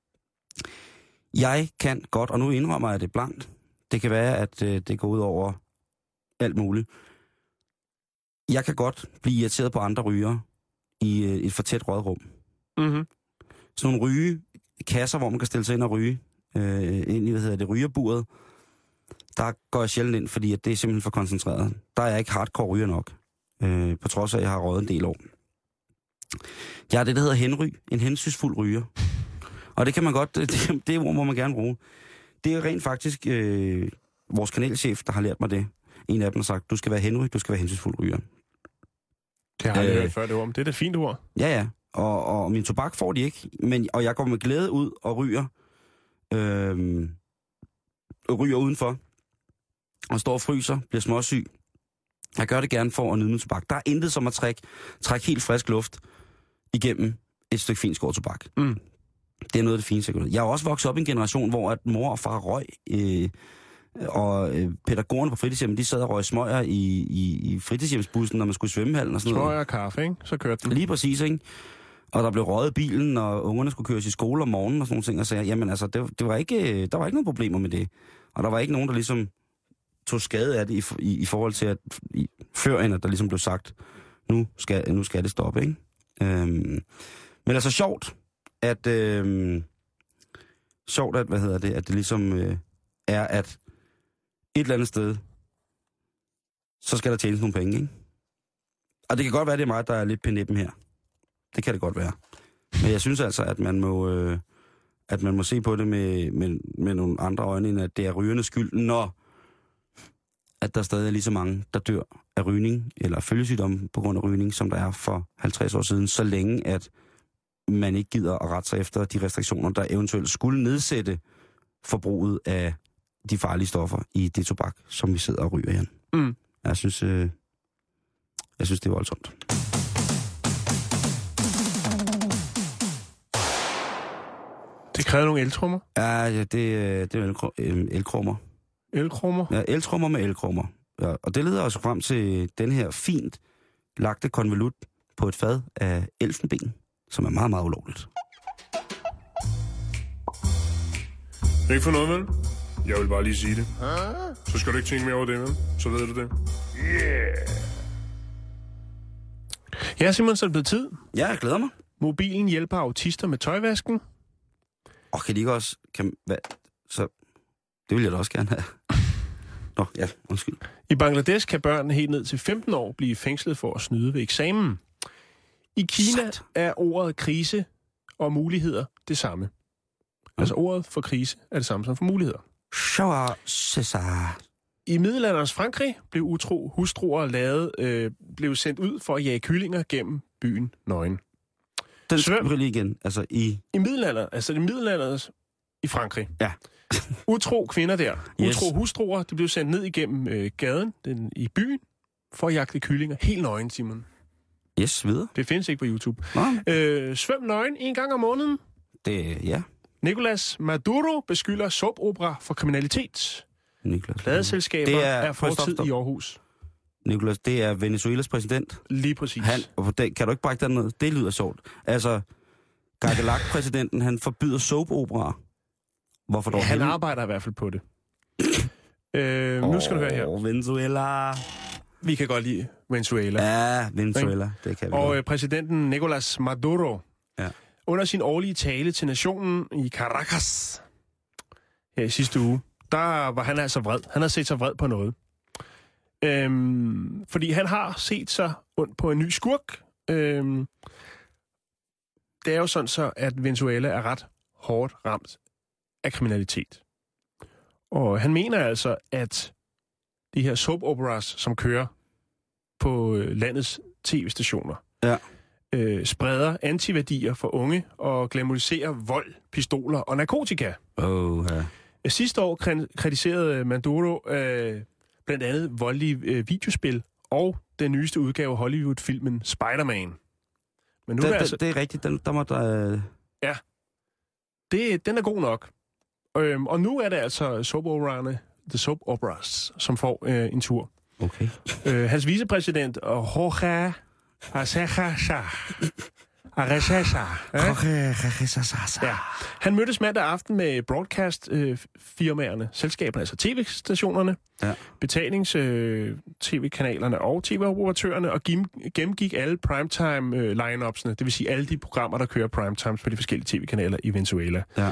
Jeg kan godt, og nu indrømmer jeg det blankt, det kan være, at øh, det går ud over alt muligt. Jeg kan godt blive irriteret på andre ryger i øh, et for tæt rådrum. Mhm. Sådan nogle rygekasser, hvor man kan stille sig ind og ryge, øh, ind i, hvad hedder det, rygerburet, der går jeg sjældent ind, fordi at det er simpelthen for koncentreret. Der er jeg ikke hardcore ryger nok, øh, på trods af, at jeg har røget en del år. Jeg er det, der hedder henryg, en hensynsfuld ryger. Og det kan man godt, det, det ord må man gerne bruge. Det er rent faktisk øh, vores kanalchef, der har lært mig det. En af dem har sagt, du skal være henryg, du skal være hensynsfuld ryger. Det har jeg øh, hørt før, det ord. Det er da fint ord. Ja, ja. Og, og min tobak får de ikke, men, og jeg går med glæde ud og ryger, øh, og ryger udenfor, og står og fryser, bliver småsyg. Jeg gør det gerne for at nyde min tobak. Der er intet som at trække, trække helt frisk luft igennem et stykke finskåret tobak. Mm. Det er noget af det fineste. Jeg er også vokset op i en generation, hvor at mor og far røg, øh, og øh, pædagogerne på fritidshjemmet, de sad og røg smøger i, i, i fritidshjemsbussen, når man skulle i svømmehallen og sådan noget. Smøger og kaffe, ikke? Så kørte den. Lige præcis, ikke? Og der blev røget i bilen, og ungerne skulle køres i skole om morgenen og sådan nogle ting, og sagde, jamen altså, det, det var ikke, der var ikke nogen problemer med det. Og der var ikke nogen, der ligesom tog skade af det i, i, i forhold til, at i, førend, at der ligesom blev sagt, nu skal, nu skal det stoppe, ikke? Øhm, men altså sjovt, at, øhm, sjovt at, hvad hedder det, at det ligesom øh, er, at et eller andet sted, så skal der tjenes nogle penge, ikke? Og det kan godt være, det er mig, der er lidt penippen her. Det kan det godt være. Men jeg synes altså, at man må, øh, at man må se på det med, med, med nogle andre øjne, end at det er rygernes skyld, når at der stadig er lige så mange, der dør af rygning, eller følgesygdom på grund af rygning, som der er for halvtreds år siden, så længe at man ikke gider at rette sig efter de restriktioner, der eventuelt skulle nedsætte forbruget af de farlige stoffer i det tobak, som vi sidder og ryger igen. Mm. Jeg synes, øh, jeg synes, det er voldsomt. Det kræver nogle eltrummer? Ja, ja det, det er elkrummer. Elkrummer? Ja, eltrummer med elkrummer. Ja, og det leder os frem til den her fint lagte konvolut på et fad af elfenben, som er meget, meget ulovligt. Ikke for noget, vel? Jeg vil bare lige sige det. Så skal du ikke tænke mere over det, vel? Så ved du det. Yeah! Ja, Simon, så er det blevet tid. Ja, jeg glæder mig. Mobilen hjælper autister med tøjvasken. Og kan de ikke også... Kan, hvad, så, det vil jeg da også gerne have. Nå, ja, undskyld. I Bangladesh kan børn helt ned til femten år blive fængslet for at snyde ved eksamen. I Kina Sat. er ordet krise og muligheder det samme. Mm. Altså ordet for krise er det samme som for muligheder. I middelalderens Frankrig blev utro hustruer lavet, øh, blev sendt ud for at jage kyllinger gennem byen nøgen. Den svøm lige igen, altså i... I middelalder, altså i middelalderens, i Frankrig. Ja. Utro kvinder der, Yes. utro hustruer, de blev sendt ned igennem øh, gaden den, i byen for at jagte kyllinger. Helt nøgen, Simon. Yes, videre. Det findes ikke på YouTube. Nå, Øh, svøm nøgen en gang om måneden. det, ja. Nicolas Maduro beskylder soap-opera for kriminalitet. Niklas. Pladeselskaber Det er, er- er stop, fortid stop. i Aarhus. Niklas, det er Venezuelas præsident. Lige præcis. Han, og den, kan du ikke brække den ned? Det lyder sjovt. Altså, Gardelak-præsidenten, han forbyder soap-operaer. Hvorfor dog? Ja, han helvede? arbejder i hvert fald på det. øh, nu skal du høre her. Åh, Venezuela. Vi kan godt lide Venezuela. Ja, Venezuela. Det kan vi Og godt. øh, præsidenten Nicolas Maduro, Ja. under sin årlige tale til nationen i Caracas her i sidste uge, der var han altså vred. Han havde set sig vred på noget. Øhm, fordi han har set sig ondt på en ny skurk. Øhm, det er jo sådan så, at Venezuela er ret hårdt ramt af kriminalitet. Og han mener altså, at de her soap operas, som kører på øh, landets tv-stationer, Ja. øh, spreder antiværdier for unge og glamoriserer vold, pistoler og narkotika. Åh, ja. Sidste år kri- kritiserede Maduro øh, blandt andet voldelige øh, videospil og den nyeste udgave af Hollywood-filmen Spider-Man. Men nu Det, er altså, det, det er rigtigt. Den, der må der... Øh... det, den er god nok. Øhm, og nu er det altså soap operaerne, The Soap Operas, som får øh, en tur. Okay. Øh, hans vicepræsident, Jorge Arcega Arcega, ja, han mødtes mandag aften med broadcast-firmaerne, selskaberne, altså tv-stationerne, Ja. betalings-tv-kanalerne og tv-operatørerne, og gem- gennemgik alle primetime-line-upsene, det vil sige alle de programmer, der kører primetimes på de forskellige tv-kanaler i Venezuela. Ja.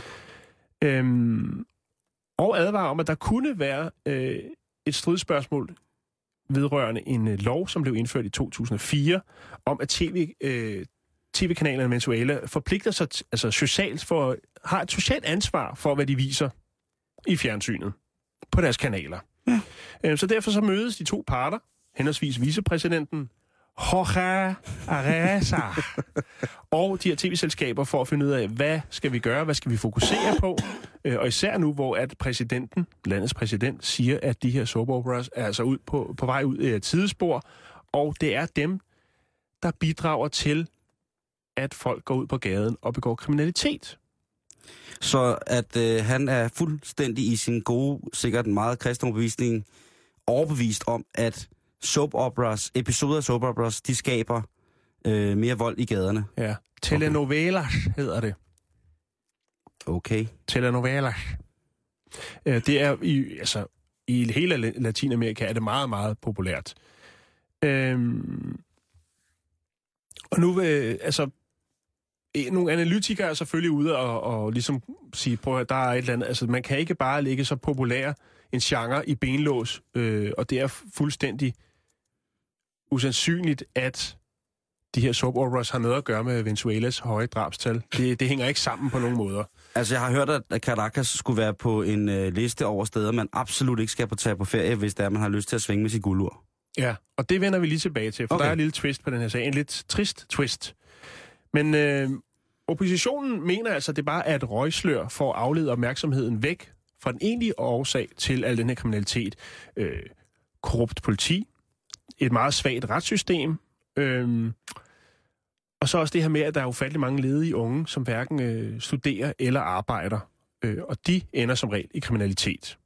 Øhm, og advarer om, at der kunne være øh, et stridsspørgsmål vedrørende en øh, lov, som blev indført i to tusind og fire, om at tv, øh, tv-kanalerne i Venezuela forpligter sig t- altså socialt for, har et socialt ansvar for, hvad de viser i fjernsynet på deres kanaler. Ja. Øh, så derfor så mødes de to parter, henholdsvis vicepræsidenten Jorge Arreza og de her tv-selskaber for at finde ud af, hvad skal vi gøre, hvad skal vi fokusere på, øh, og især nu, hvor at præsidenten, landets præsident, siger, at de her soap operas er altså ud på, på vej ud af et sidespor, og det er dem, der bidrager til, at folk går ud på gaden og begår kriminalitet. Så at øh, han er fuldstændig i sin gode, sikkert meget kristne overbevisning, overbevist om, at soap operas, episoder af soap operas, de skaber øh, mere vold i gaderne. Ja. Telenovelas hedder det. Okay. Telenovelas. Øh, Det er i, altså, i hele La- Latinamerika er det meget, meget populært. Øhm, og nu vil, altså, eh, nogle analytikere er selvfølgelig ude og, og ligesom sige, prøv at der er et eller andet, altså man kan ikke bare lægge så populær en genre i benlås, øh, og det er fuldstændig usandsynligt, at de her soap operas har noget at gøre med Venezuelas høje drabstal. Det, det hænger ikke sammen på nogen måder. Altså, jeg har hørt, at Caracas skulle være på en øh, liste over steder, man absolut ikke skal på tage på ferie, hvis det er, man har lyst til at svinge med sin guldur. Ja, og det vender vi lige tilbage til, for Okay. der er en lille twist på den her sag. En lidt trist twist. Men øh, oppositionen mener altså, at det bare er et røgslør for at aflede opmærksomheden væk fra den egentlige årsag til al den her kriminalitet. Øh, korrupt politi, et meget svagt retssystem, øh, og så også det her med, at der er ufattelig mange ledige unge, som hverken øh, studerer eller arbejder, øh, og de ender som regel i kriminalitet.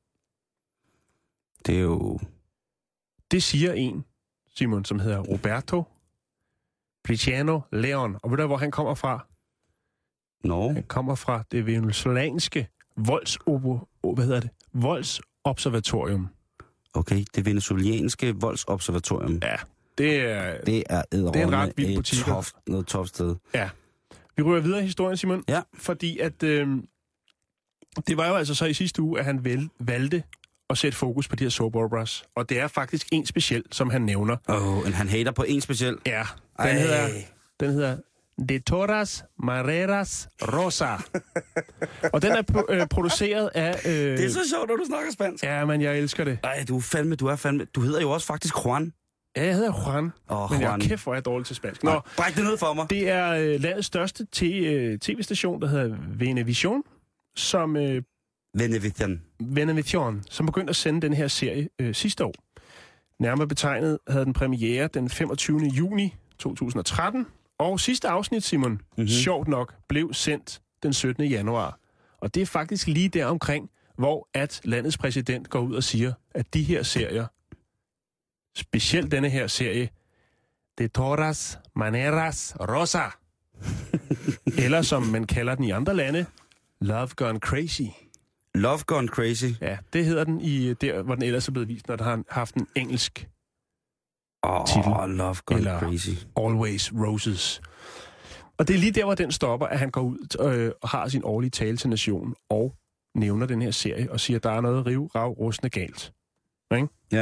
Det er jo... Det siger en, Simon, som hedder Roberto Priciano Leon. Og ved du, hvor han kommer fra? Nå. Han kommer fra det venezuelanske voldsobo, hvad hedder det? voldsobservatorium. Okay, det venezuelanske voldsobservatorium. Ja, det er... Det er Det er en ret vild et butik. tof, noget toft sted. Ja. Vi rører videre i historien, Simon. Ja. Fordi at... Øh, det var jo altså så i sidste uge, at han vel, valgte at sætte fokus på de her soap operas. Og det er faktisk en speciel, som han nævner. Åh, oh, han hater på en speciel. Ja, den Ej. hedder... Den hedder De Toras Mareras Rosa. Og den er pro- øh, produceret af... Øh, Det er så sjovt, når du snakker spansk. Ja, men jeg elsker det. Ej, du er fandme, du er fandme... Du hedder jo også faktisk Juan. Ja, jeg hedder Juan, Åh, men jeg Juan. er kæft, hvor er jeg dårlig til spansk. Nå, Nå, bræk det ned for mig. det er øh, landets største t- øh, tv-station, der hedder Venevisión. som... Øh, Venevisión. Venevisión, som begyndte at sende den her serie øh, sidste år. Nærmere betegnet havde den premiere den femogtyvende juni to tusind og tretten, og sidste afsnit, Simon, mm-hmm. sjovt nok, blev sendt den syttende januar. Og det er faktisk lige der omkring, hvor at landets præsident går ud og siger, at de her serier, specielt denne her serie, De Todas Maneras Rosa, eller som man kalder den i andre lande, Love Gone Crazy. Love Gone Crazy? Ja, det hedder den i der, hvor den ellers er blevet vist, når den har haft en engelsk oh, titel. Love Gone eller Crazy. Always Roses. Og det er lige der, hvor den stopper, at han går ud øh, og har sin årlige tale til nationen og nævner den her serie og siger, at der er noget riv, rav, rustende galt. Ikke? Ja.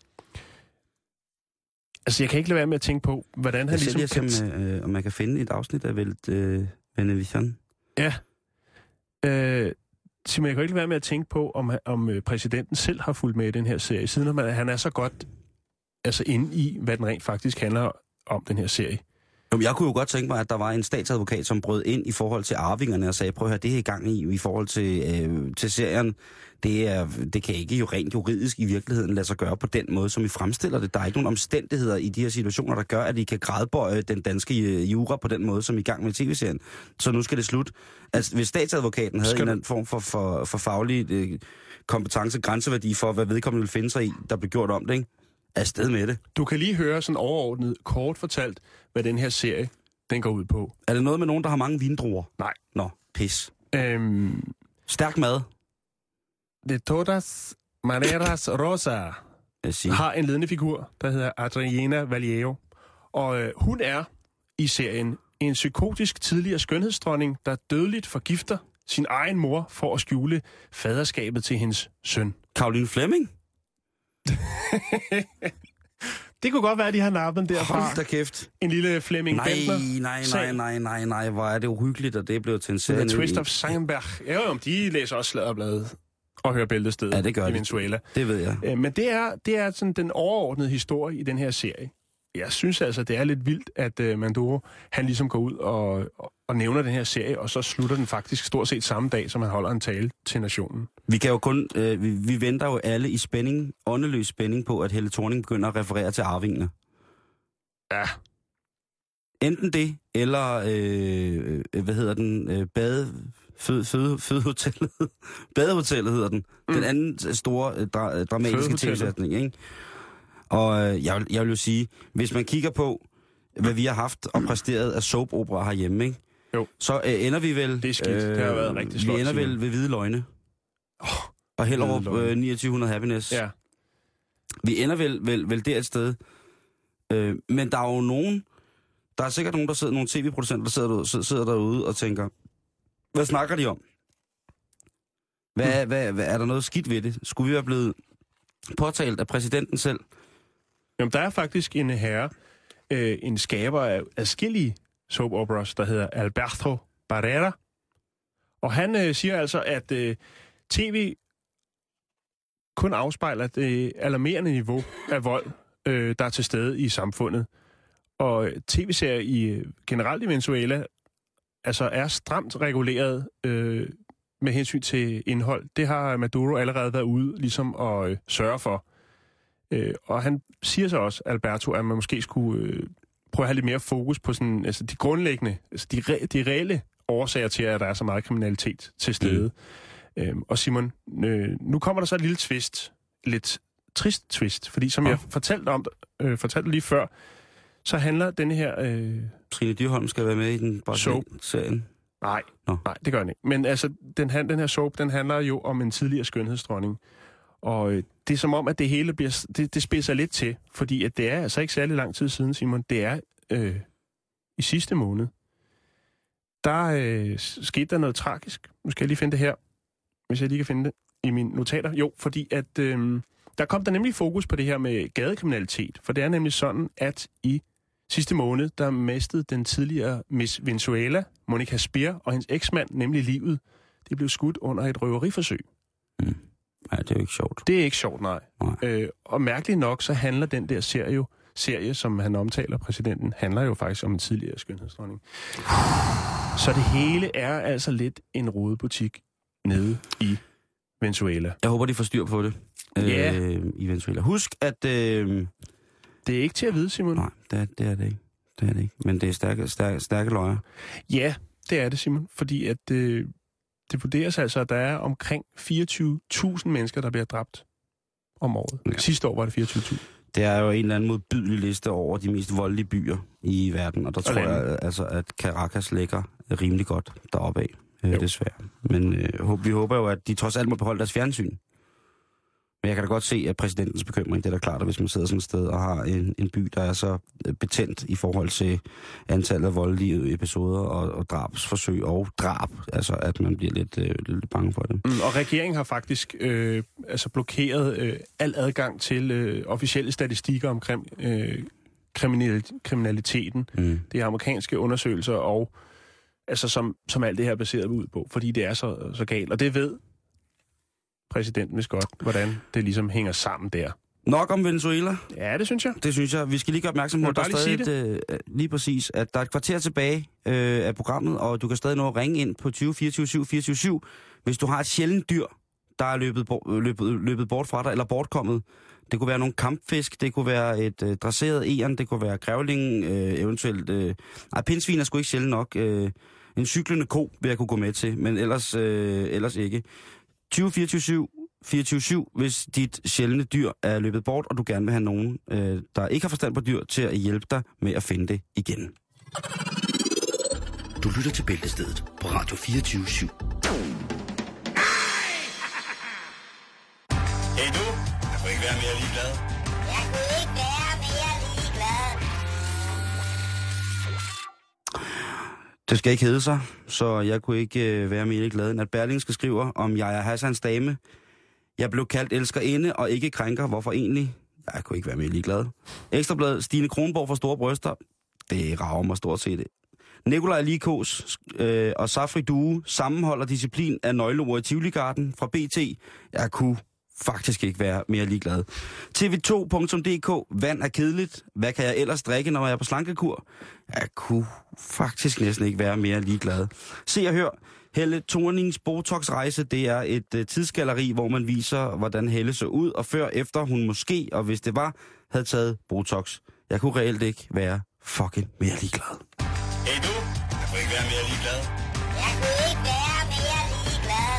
Altså, jeg kan ikke lade være med at tænke på, hvordan han jeg ligesom kan... Som, øh, om man kan finde et afsnit af Velt øh, Venevisión. Ja. Øh, Simon, jeg kan ikke lade være med at tænke på, om, om præsidenten selv har fulgt med i den her serie, siden at han er så godt altså inde i, hvad den rent faktisk handler om, den her serie. Jamen, jeg kunne jo godt tænke mig, at der var en statsadvokat, som brød ind i forhold til arvingerne og sagde, prøv at høre, det her i gang i, i forhold til, øh, til serien. Det, er, det kan ikke jo rent juridisk i virkeligheden lade sig gøre på den måde, som I fremstiller det. Der er ikke nogen omstændigheder i de her situationer, der gør, at I kan gradbøje den danske jura på den måde, som I er i gang med tv-serien. Så nu skal det slut. Altså, hvis statsadvokaten havde skal en eller anden form for, for, for faglig øh, kompetence, grænseværdi for, hvad vedkommende vil finde sig i, der blev gjort om det, ikke? Afsted med det. Du kan lige høre sådan overordnet, kort fortalt, hvad den her serie, den går ud på. Er det noget med nogen, der har mange vindruer? Nej. Nå, pis. Øhm, Stærk mad. De Todas Maneras Rosa har en ledende figur, der hedder Adriana Valiero. Og øh, hun er i serien en psykotisk tidligere skønhedsdronning, der dødeligt forgifter sin egen mor for at skjule faderskabet til hendes søn. Caroline Fleming? Det kunne godt være, at de har nappet derfra. Hold da kæft. En lille Flemming nej, Bentner. Nej, nej, nej, nej, nej, hvor er det uhyggeligt, og det er blevet til en serie. The Twist of Sangenberg. Ja, jo, de læser også Sladderbladet og hører Bæltestedet ja, det gør i de. Venezuela. Det ved jeg. Men det er, det er sådan den overordnede historie i den her serie. Jeg synes altså, det er lidt vildt, at uh, Maduro, han ligesom går ud og, og, og nævner den her serie, og så slutter den faktisk stort set samme dag, som han holder en tale til nationen. Vi kan jo kun, øh, vi, vi venter jo alle i spænding, åndeløs spænding på, at Helle Thorning begynder at referere til arvingene. Ja. Enten det, eller, øh, hvad hedder den, øh, bade, fød, fød, fødehotellet. Badehotellet hedder den. Mm. Den anden store dra, dramatiske tilsætning, ikke? Og øh, jeg, jeg vil jo sige, hvis man kigger på, hvad vi har haft og præsteret af soap-opera herhjemme, ikke? Jo. Så øh, ender vi vel... Det er skidt. Øh, det har været rigtig slot. Vi ender vel ved Hvide Løgne. Oh, og Hellerup øh, niogtyve hundrede Happiness. Ja. Vi ender vel, vel, vel der et sted. Øh, men der er jo nogen... Der er sikkert nogen, der sidder, nogle tv-producenter, der sidder derude, sidder derude og tænker, hvad snakker de om? Hvad, hmm. hvad, hvad, er der noget skidt ved det? Skulle vi være blevet påtalt af præsidenten selv? Jamen, der er faktisk en herre, øh, en skaber af adskillige soap operas, der hedder Alberto Barrera. Og han øh, siger altså, at øh, tv kun afspejler det alarmerende niveau af vold, øh, der er til stede i samfundet. Og tv-serier i generelt i Venezuela altså er stramt reguleret øh, med hensyn til indhold. Det har Maduro allerede været ude ligesom at øh, sørge for. Øh, og han siger så også, Alberto, at man måske skulle øh, prøve at have lidt mere fokus på sådan, altså de grundlæggende, altså de, re, de reelle årsager til, at der er så meget kriminalitet til stede. Mm. Øh, og Simon, øh, nu kommer der så et lille twist, lidt trist twist, fordi som oh. jeg fortalte om, øh, fortalte lige før, så handler den her... Øh, Trine Dyrholm skal være med i den serien. Nej, nej, det gør den ikke. Men altså, den, den her soap, den handler jo om en tidligere skønhedsdronning. Og øh, det er som om, at det hele bliver, det, det spidser lidt til, fordi at det er altså ikke særlig lang tid siden, Simon. Det er øh, i sidste måned. Der øh, skete der noget tragisk. Nu skal jeg lige finde det her, hvis jeg lige kan finde det i mine notater. Jo, fordi at øh, der kom der nemlig fokus på det her med gadekriminalitet. For det er nemlig sådan, at i sidste måned, der mistede den tidligere Miss Venezuela, Monica Spear, og hendes eksmand, nemlig livet. Det blev skudt under et røveriforsøg. Mm. Nej, det er jo ikke sjovt. Det er ikke sjovt, nej. nej. Øh, og mærkeligt nok, så handler den der serie, serie, som han omtaler, præsidenten, handler jo faktisk om en tidligere skønhedsdronning. Så det hele er altså lidt en rodebutik. nede i Venezuela. Jeg håber, de får styr på det Ja. øh, i Venezuela. Husk, at... Øh, Det er ikke til at vide, Simon. nej, det er, det er det ikke. Det er det ikke. Men det er stærke, stærke, stærke løjer. Ja, det er det, Simon. Fordi at, øh, det vurderes altså, at der er omkring fireogtyve tusind mennesker, der bliver dræbt om året. Ja. Ja. Sidste år var det fireogtyve tusind. Det er jo en eller anden modbydelig liste over de mest voldelige byer i verden, og der tror lande. jeg altså, at Caracas ligger rimelig godt deroppe af, øh, Jo. desværre. Men øh, vi håber jo, at de trods alt må beholde deres fjernsyn. Men jeg kan da godt se, at præsidentens bekymring, det er da klart, at hvis man sidder sådan et sted og har en, en by, der er så betændt i forhold til antallet af voldelige episoder og, og drabsforsøg og drab, altså at man bliver lidt, øh, lidt bange for det. Mm, og regeringen har faktisk øh, altså blokeret øh, al adgang til øh, officielle statistikker omkring øh, kriminal- kriminaliteten. Mm. Det er amerikanske undersøgelser, og altså som, som alt det her er baseret ud på, fordi det er så, så galt. Og det ved præsidenten vist godt, hvordan det ligesom hænger sammen der. Nok om Venezuela. Ja, det synes jeg. Det synes jeg. Vi skal lige gøre opmærksom på, Må at der jeg er bare lige stadig et, øh, lige præcis, at der er et kvarter tilbage øh, af programmet, og du kan stadig nå at ringe ind på tyve fireogtyve syv fireogtyve syv, hvis du har et sjældent dyr, der er løbet, løbet, løbet bort fra dig, eller bortkommet. Det kunne være nogle kampfisk, det kunne være et øh, dresseret egern, det kunne være grævling, øh, eventuelt... Øh, nej, pindsvin er sgu ikke sjældent nok. Øh, en cyklende ko vil jeg kunne gå med til, men ellers, øh, ellers ikke. tyve fireogtyve syv fireogtyve syv, hvis dit sjældne dyr er løbet bort, og du gerne vil have nogen, øh, der ikke har forstand på dyr, til at hjælpe dig med at finde det igen. Du lytter til Bæltestedet på Radio fireogtyve syv. Hey du, jeg kunne ikke være mere ligeglad. Jeg kunne ikke være mere ligeglad. Det skal ikke hedde sig, så jeg kunne ikke øh, være mere glad, end at Berlingske skriver om jeg er Hassans dame. Jeg blev kaldt elskerinde og ikke krænker. Hvorfor egentlig? Jeg kunne ikke være mere ligeglad. Ekstrabladet Stine Kronborg for store bryster. Det rager mig stort set. Nikolaj Likos øh, og Safri Due sammenholder disciplin af nøgleord i Tivoligarden fra B T. Jeg kunne faktisk ikke være mere ligeglad. T V to punktum d k. Vand er kedeligt. Hvad kan jeg ellers drikke, når jeg er på slankekur? Jeg kunne faktisk næsten ikke være mere ligeglad. Se og hør. Helle Thornings Botox-rejse, det er et uh, tidsgalleri, hvor man viser, hvordan Helle så ud, og før efter hun måske, og hvis det var, havde taget Botox. Jeg kunne reelt ikke være fucking mere ligeglad. Hey du, jeg kunne ikke være mere ligeglad. Jeg kunne ikke være mere ligeglad.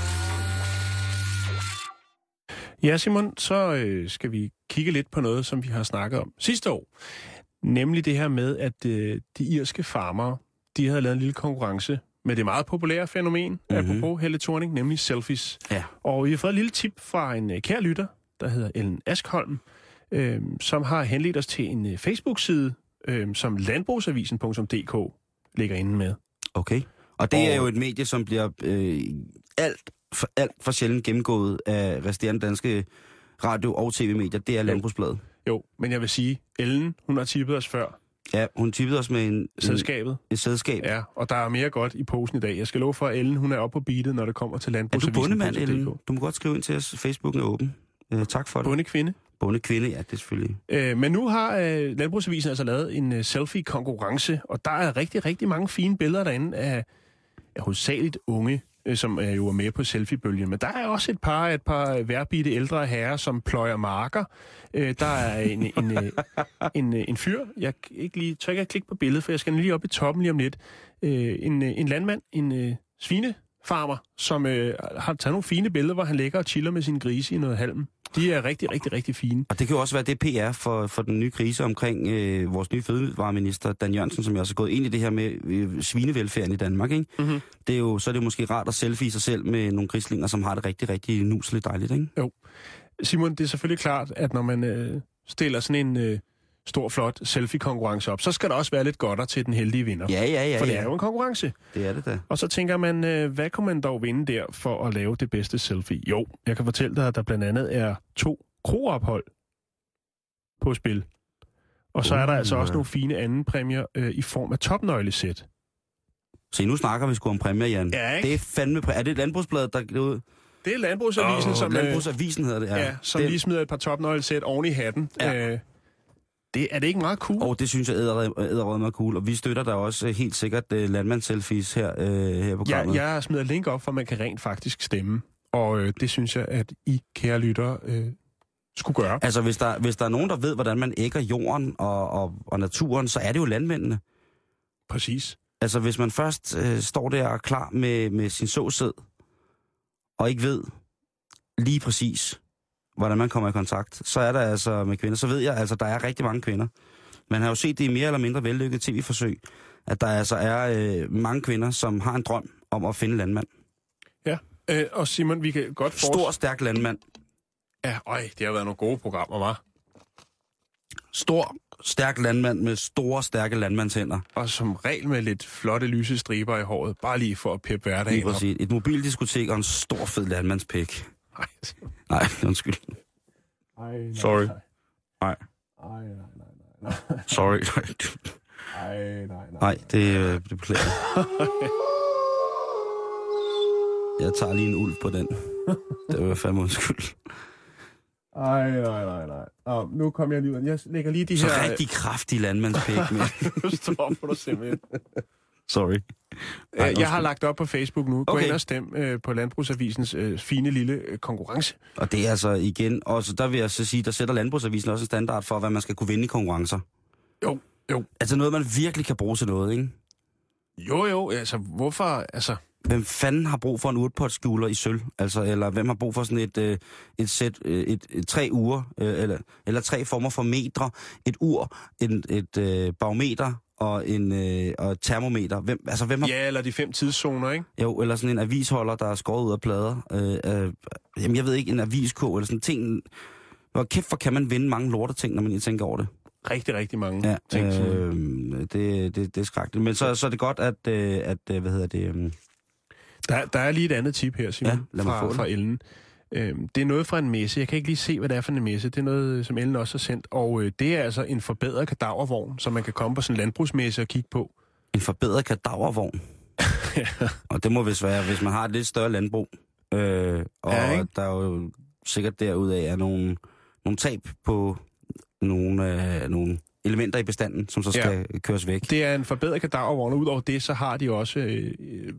Ja, Simon, så øh, skal vi kigge lidt på noget, som vi har snakket om sidste år. Nemlig det her med, at øh, de irske farmere, de havde lavet en lille konkurrence med det meget populære fænomen, mm-hmm. apropos Helle Thorning, nemlig selfies. Ja. Og vi har fået et lille tip fra en øh, kær lytter, der hedder Ellen Askholm, øh, som har henledt os til en øh, Facebook-side, øh, som landbrugsavisen punktum d k ligger inde med. Okay. Og det Og- er jo et medie, som bliver øh, alt, for, alt for sjældent gennemgået af resterende danske radio- og tv-medier. Det er Landbrugsbladet. Jo, men jeg vil sige, Ellen, hun har tippet os før, Ja, hun tippede os med en, en, selskabet. et sædskab. Ja, og der er mere godt i posen i dag. Jeg skal love for, at Ellen, hun er oppe på beatet, når det kommer til Er du landbrugsavisen bondemand, punktum d k. Ellen? Du må godt skrive ind til os. Facebooken er åben. Uh, tak for det. Bondekvinde. Bondekvinde, ja, det er selvfølgelig. Øh, men nu har øh, Landbrugsavisen altså lavet en øh, selfie-konkurrence, og der er rigtig, rigtig mange fine billeder derinde af, af hovedsageligt unge, øh, som er jo er med på selfiebølgen. Men der er også et par, et par værbitte ældre herrer, som pløjer marker. Øh, der er en, en, øh, en, øh, en fyr, jeg ikke lige tør ikke at klikke på billedet, for jeg skal lige op i toppen lige om lidt. Øh, en, øh, en landmand, en øh, svinefarmer, som øh, har taget nogle fine billeder, hvor han ligger og chiller med sin grise i noget halm. De er rigtig, rigtig, rigtig fine. Og det kan jo også være det P R for, for den nye krise omkring øh, vores nye fødevareminister, Dan Jørgensen, som jo også er gået ind i det her med øh, svinevelfærden i Danmark, ikke? Mm-hmm. Det er jo, så er det jo måske rart at selfie sig selv med nogle grislinger, som har det rigtig, rigtig nuseligt dejligt, ikke? Jo. Simon, det er selvfølgelig klart, at når man øh, stiller sådan en øh, stor, flot selfie-konkurrence op, så skal der også være lidt godter til den heldige vinder. Ja, ja, ja. For det ja. er jo en konkurrence. Det er det da. Og så tænker man, øh, hvad kunne man dog vinde der for at lave det bedste selfie? Jo, jeg kan fortælle dig, at der blandt andet er to kroophold på spil. Og så er der Uh, altså også ja. nogle fine anden præmier øh, i form af topnøglesæt. Se, nu snakker vi sgu om præmier, Jan. Ja, ikke? Det er fandme præmier. Er det Landbrugsbladet, der er ude? Det er Landbrugsavisen, Åh, som, øh, Landbrugsavisen hedder det, ja. ja, som det, lige smider et par topnøglesæt oven i hatten. Ja. Øh, Det, er det ikke meget cool? Og det synes jeg æderrød meget cool. Og vi støtter da også helt sikkert uh, landmandsselfies her, uh, her på programmet. Ja, jeg smider link op, for man kan rent faktisk stemme. Og øh, det synes jeg, at I, kære lyttere, øh, skulle gøre. Altså, hvis der, hvis der er nogen, der ved, hvordan man ægger jorden og, og, og naturen, så er det jo landmændene. Præcis. Altså, hvis man først øh, står der og er klar med, med sin såsæd, og ikke ved lige præcis, hvordan man kommer i kontakt, så er der altså med kvinder. Så ved jeg, altså, der er rigtig mange kvinder. Man har jo set det i mere eller mindre vellykket tv-forsøg, at der altså er øh, mange kvinder, som har en drøm om at finde landmand. Ja, øh, og Simon, vi kan godt forestille... Stor, stærk landmand. Ja, øj, det har været nogle gode programmer, hva'? Stor, stærk landmand med store, stærke landmandshænder. Og som regel med lidt flotte, lyse striber i håret. Bare lige for at peppe hverdagen op. Et mobildiskotek og en stor, fed landmandspæk. Nej, nej, undskyld. Ej, nej, Sorry. Nej. Ej, nej, nej, nej. Sorry. Ej, nej, nej. Nej, det, øh, det beklager. Jeg tager lige en ulv på den. Det var fandme undskyld. Ej, nej, nej, nej. Og nu kommer jeg lige ud. Jeg lægger lige de så her... Så rigtig kraftig landmandspæk med. Nu stopper du simpelthen. Sorry. Nej, jeg har lagt op på Facebook nu. Gå okay. ind og stem øh, på Landbrugsavisens øh, fine lille øh, konkurrence. Og det er altså igen... Og så der vil jeg så sige, der sætter Landbrugsavisen også en standard for, hvad man skal kunne vinde i konkurrencer. Jo, jo. Altså noget, man virkelig kan bruge til noget, ikke? Jo, jo. Altså, hvorfor... Altså... Hvem fanden har brug for en urtpotskjuler i sølv? Altså, eller hvem har brug for sådan et, øh, et sæt, øh, et, et, tre uger, øh, eller, eller tre former for metre, et ur, en, et øh, barometer og en øh, og et termometer. Hvem, altså, hvem har... Ja, eller de fem tidszoner, ikke? Jo, eller sådan en avisholder, der er skåret ud af plader. Øh, øh, jamen, jeg ved ikke, en avisko eller sådan ting. Hvor kæft, hvor kan man vinde mange lorteting, når man lige tænker over det? Rigtig, rigtig mange ja, ting. Øh, det, det, det er skrækkeligt. Men så, så er det godt, at, øh, at hvad hedder det... Øh, Der, der er lige et andet tip her, Simon, ja, fra, fra Ellen. Øhm, det er noget fra en messe. Jeg kan ikke lige se, hvad det er for en messe. Det er noget, som Ellen også har sendt. Og øh, det er altså en forbedret kadavervogn, som man kan komme på sådan en landbrugsmesse og kigge på. En forbedret kadavervogn? Ja. Og det må vist være, hvis man har et lidt større landbrug. Øh, og ja, der er jo sikkert derudaf er nogle, nogle tab på nogle, øh, nogle elementer i bestanden, som så skal ja. køres væk. Det er en forbedret kadavervogn, og udover det, så har de også... Øh,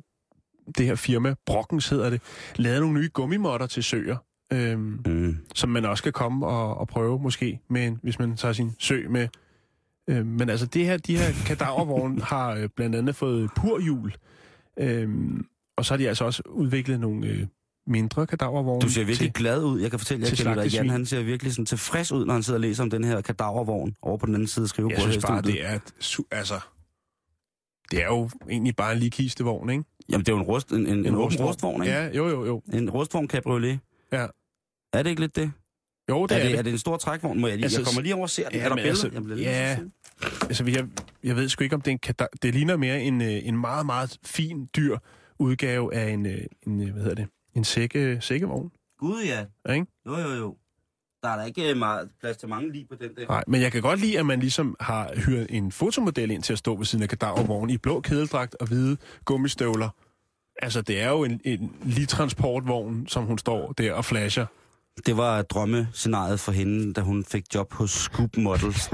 det her firma, Brockens hedder det, lavet nogle nye gummimotter til søer, øhm, mm. som man også kan komme og, og prøve måske, med, hvis man tager sin sø med. Øhm, men altså det her, de her kadavervogne har øh, blandt andet fået purhjul, øhm, og så har de altså også udviklet nogle øh, mindre kadavervogne. Du ser virkelig til, glad ud. Jeg kan fortælle jer, at Jan han ser virkelig sådan tilfreds ud, når han sidder og læser om den her kadavervogn over på den anden side af skrivebordet. Jeg synes bare, det er, altså, det er jo egentlig bare en lige kistevogn, ikke? Jamen, det er jo en, rust, en, en, en, en rustvogn, rustvogn, ikke? Ja, jo, jo, jo. En rustvogn cabriolet. Ja. Er det ikke lidt det? Jo, det er, er det. det. Er det en stor trækvogn? Må jeg, lige, altså, jeg kommer lige over og ser den. Ja, er der billeder? Altså, jeg ja, altså, jeg, jeg ved sgu ikke, om det er en... Det ligner mere en, en meget, meget fin, dyr udgave af en, en hvad hedder det, en sække, sækkevogn. Gud, ja. Ja, ikke? Jo, jo, jo. Der er da ikke meget plads til mange lige på den der. Nej, men jeg kan godt lide, at man ligesom har hyret en fotomodel ind til at stå ved siden af kadavervognen i blå kedeldragt og hvide gummistøvler. Altså, det er jo en, en lige transportvogn, som hun står der og flasher. Det var drømmescenariet for hende, da hun fik job hos Scoop Models.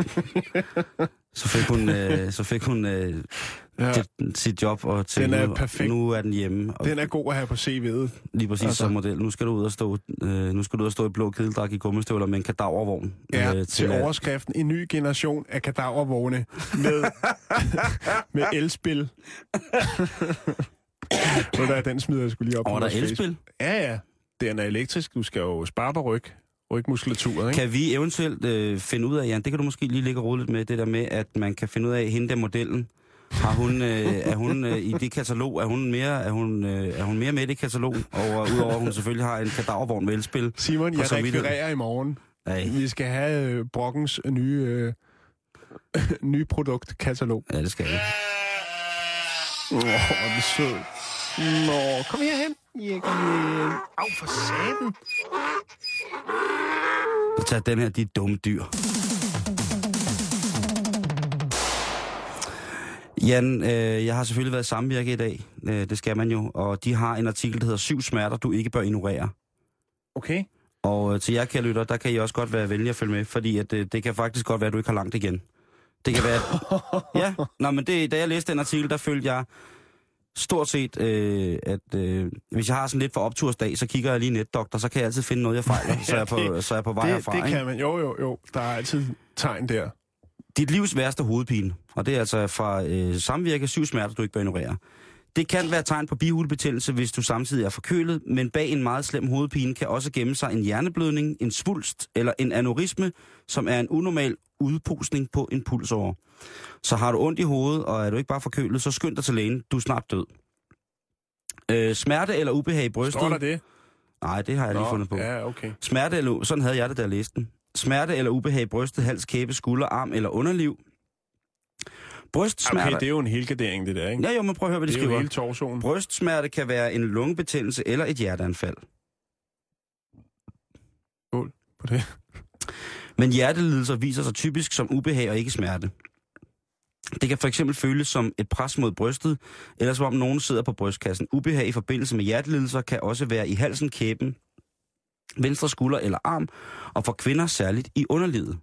så fik hun, øh, så fik hun øh, ja. det, sit job, og til den er nu, perfekt. Nu er den hjemme. Og den er god at have på C V'et. Lige præcis altså. Som model. Nu skal du ud og stå, øh, nu skal du ud og stå i blå kedeldragt i gummistøvler med en kadavervogn. Ja, øh, til, til overskriften en ny generation af kadavervogne med, med elspil. Så der, den smider jeg skulle lige op. Og der er elspil? Ja, ja. Den er elektrisk. Du skal jo spare på ryg. Rygmuskulaturet, ikke? Kan vi eventuelt øh, finde ud af, Jan, det kan du måske lige ligge og rode lidt med, det der med, at man kan finde ud af, hende der modellen, har hun, øh, er hun øh, i det katalog, er hun mere, er hun, øh, er hun mere med i det katalog, og udover at hun selvfølgelig har en kadavervogn med elspil. Simon, jeg rekvirerer i morgen. Ej. Vi skal have øh, Brockens nye, øh, nye produktkatalog. Ja, det skal vi. Åh, oh, hvor er det sødt. Nå, kom herhen. Ja, kom herhen. Au, for satan. Tag den her, de dumme dyr. Jan, øh, jeg har selvfølgelig været samvirke i dag. Øh, det skal man jo. Og de har en artikel, der hedder Syv smerter, du ikke bør ignorere. Okay. Og øh, til jer, kære lytter, der kan I også godt være venlige at følge med, fordi at, øh, det kan faktisk godt være, at du ikke har langt igen. Det kan være... At, ja, nå, men det, da jeg læste den artikel, der følte jeg stort set, øh, at øh, hvis jeg har sådan lidt for optursdag, så kigger jeg lige netdoktor, så kan jeg altid finde noget, jeg fejler, ja, så, jeg på, så er jeg på vej det, herfra. Det kan man, jo jo jo, der er altid tegn der. Dit livs værste hovedpine, og det er altså fra øh, samvirke syv smerter, du ikke bør ignorere. Det kan være tegn på bihulebetændelse, hvis du samtidig er forkølet, men bag en meget slem hovedpine kan også gemme sig en hjerneblødning, en svulst eller en aneurisme, som er en unormal udpustning på en pulsåre. Så har du ondt i hovedet, og er du ikke bare forkølet, så skynd dig til lægen, du er snart død. Øh, smerte eller ubehag i brystet... Står der det? Nej, det har jeg Nå, lige fundet på. Ja, okay. Smerte eller... Sådan havde jeg det, da jeg læste den. Smerte eller ubehag i brystet, hals, kæbe, skulder, arm eller underliv. Brystsmerte... Okay, det er jo en helgardering, det der, ikke? Ja, jo, men prøv at høre, hvad de det skriver. Det er jo hele torsoen. Brystsmerte kan være en lungebetændelse eller et hjerteanfald. Skål på det. Men hjertelidelser viser sig typisk som ubehag og ikke smerte. Det kan for eksempel føles som et pres mod brystet, eller som om nogen sidder på brystkassen. Ubehag i forbindelse med hjertelidelser kan også være i halsen, kæben, venstre skulder eller arm, og for kvinder særligt i underlivet.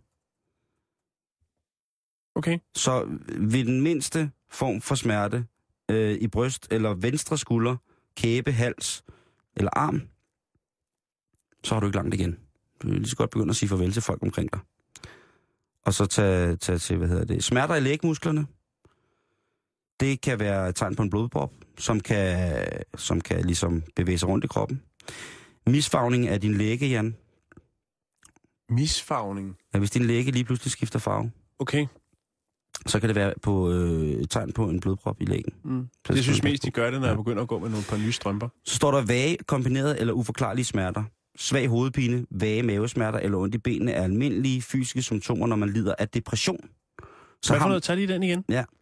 Okay. Så ved den mindste form for smerte øh, i bryst, eller venstre skulder, kæbe, hals eller arm, så har du ikke langt igen. Du vil lige så godt begynde at sige farvel til folk omkring dig. Og så tage, tage til, hvad hedder det, smerter i lægmusklerne. Det kan være et tegn på en blodprop, som kan, som kan ligesom bevæge sig rundt i kroppen. Misfarvning af din læge, Jan. Misfarvning? Ja, hvis din læge lige pludselig skifter farve. Okay. Så kan det være på øh, et tegn på en blodprop i lægen. Mm. Jeg synes mest, de gør det, når jeg begynder at gå med nogle par nye strømper. Så står der vage, kombinerede eller uforklarlige smerter. Svag hovedpine, vage mavesmerter eller ondt i benene er almindelige fysiske symptomer, når man lider af depression. Så har du noget, tag lige den igen. Ja.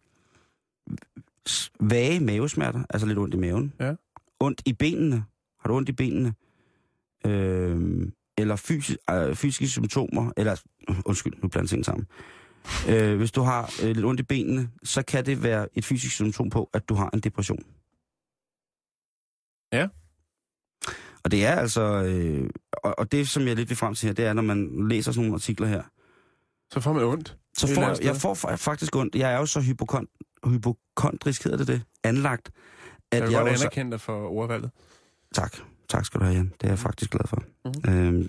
Vage mavesmerter, altså lidt ondt i maven. Ja. Ondt i benene. Har du ondt i benene? Øh, eller fysi, øh, fysiske symptomer, eller, undskyld, nu blander ting sammen. Øh, hvis du har øh, lidt ondt i benene, så kan det være et fysisk symptom på, at du har en depression. Ja. Og det er altså, øh, og, og det som jeg lidt vil frem til her, det er, når man læser sådan nogle artikler her. Så får man ondt. Så får jeg, jeg får faktisk ondt. Jeg er jo så hypokond, hypokondrisk, hedder det det, anlagt. At jeg vil jeg godt også... anerkende dig for ordvalget. Tak. Tak skal du have, Jan. Det er jeg faktisk glad for. Mm-hmm. Øhm,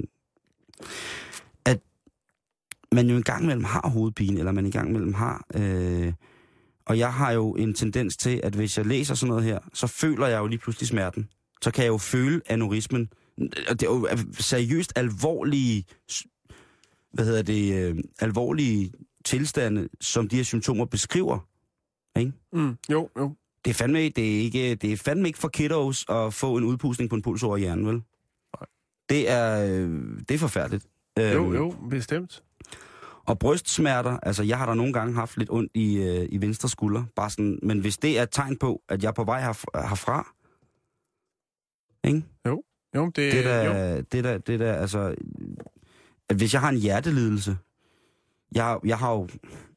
at man jo engang imellem har hovedpine, eller man engang imellem har... Øh, og jeg har jo en tendens til, at hvis jeg læser sådan noget her, så føler jeg jo lige pludselig smerten. Så kan jeg jo føle aneurismen. Og det er jo seriøst alvorlige, hvad hedder det, øh, alvorlige tilstande, som de her symptomer beskriver. Ikke? Mm, jo, jo. Det er fandme, det er ikke, det er fandme ikke for kiddos at få en udpustning på en puls over hjernen, vel? Nej. Det er, det er forfærdeligt. Jo, øhm, jo, bestemt. Og brystsmerter, altså jeg har da nogle gange haft lidt ondt i, øh, i venstre skulder, bare sådan, men hvis det er et tegn på, at jeg er på vej her, herfra, ikke? Jo, jo, det, det der, jo. Det der, det der, altså, at hvis jeg har en hjertelidelse, jeg, jeg har jo,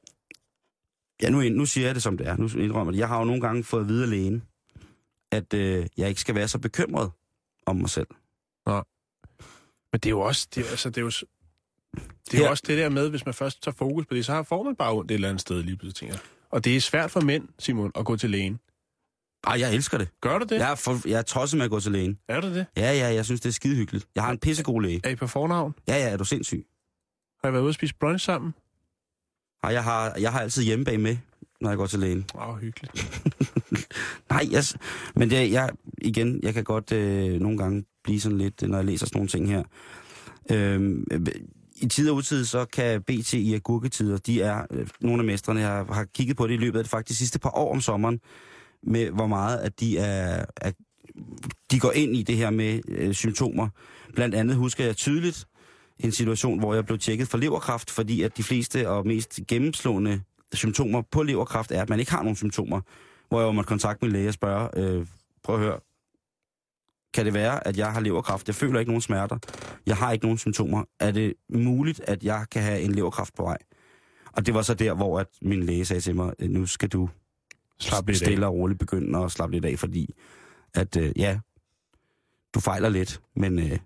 ja nu, nu siger jeg det som det er, nu indrømmer det, jeg har jo nogle gange fået at vide af lægen, at øh, jeg ikke skal være så bekymret om mig selv. Nej. Men det er jo også, det er, altså, det er jo, det er jo ja. også det der med, hvis man først tager fokus på det, så får man bare ondt et eller andet sted lige pludselig, tænker. Og det er svært for mænd, Simon, at gå til lægen. Ej, jeg elsker det. Gør du det? Jeg er, for, jeg er tosset med at gå til lægen. Er du det? Ja, ja, jeg synes, det er skide hyggeligt. Jeg har en pissegod læge. Er I på fornavn? Ja, ja, er du sindssyg? Har I været ude at spise brunch sammen? Ej, jeg har, jeg har altid hjemmebag med, når jeg går til lægen. Åh, oh, hyggeligt. Nej, jeg, men det, jeg, igen, jeg kan godt øh, nogle gange blive sådan lidt, når jeg læser sådan nogle ting her. Øhm, I tid og utid, så kan B T i agurketider, de er øh, nogle af mestrene, jeg har kigget på det i løbet af det faktisk sidste par år om sommeren, med hvor meget, at de er, at de går ind i det her med øh, symptomer. Blandt andet husker jeg tydeligt en situation, hvor jeg blev tjekket for leverkræft, fordi at de fleste og mest gennemslående symptomer på leverkræft er, at man ikke har nogen symptomer. Hvor jeg måtte kontakte min læge og spørge, øh, prøv at høre, kan det være, at jeg har leverkræft? Jeg føler ikke nogen smerter. Jeg har ikke nogen symptomer. Er det muligt, at jeg kan have en leverkræft på vej? Og det var så der, hvor at min læge sagde til mig, nu skal du slappe lidt stille af. og roligt begynde at slappe lidt af, fordi at øh, ja, du fejler lidt, men øh,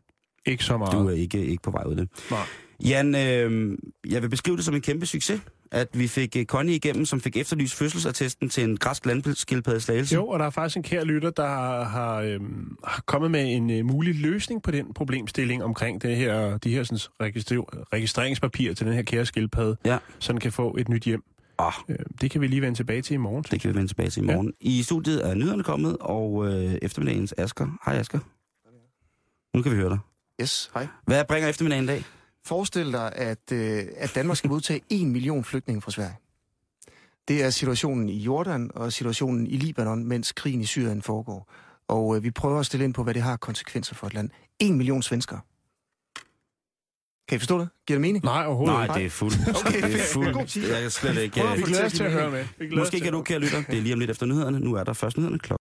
Ikke så meget. Du er ikke, ikke på vej ud af det. Nej. Jan, øh, jeg vil beskrive det som en kæmpe succes, at vi fik uh, Connie igennem, som fik efterlyst fødselsattesten til en græsk landskildpadde i Slagelse. Jo, og der er faktisk en kær lytter, der har, har, øhm, har kommet med en øh, mulig løsning på den problemstilling omkring det her, de her sådan, register- registreringspapirer til den her kære skildpadde, ja. så den kan få et nyt hjem. Oh. Øh, det kan vi lige vende tilbage til i morgen. Det kan vi vende tilbage til i morgen. Ja. I studiet er nyhederne kommet, og øh, eftermiddagens Asger. Hej Asger. Nu kan vi høre dig. Yes, hej. Hvad bringer eftermiddagen i dag? Forestil dig, at, øh, at Danmark skal modtage en million flygtninge fra Sverige. Det er situationen i Jordan og situationen i Libanon, mens krigen i Syrien foregår. Og øh, vi prøver at stille ind på, hvad det har konsekvenser for et land. En million svenskere. Kan I forstå det? Giver det mening? Nej, overhovedet Nej, det er fuldt. Okay, det er fuldt. Jeg kan slet ikke... Vi glæder os til at høre med. Måske kan du, kære lytter, det er lige om lidt efter nyhederne. Nu er der først nyhederne klokken.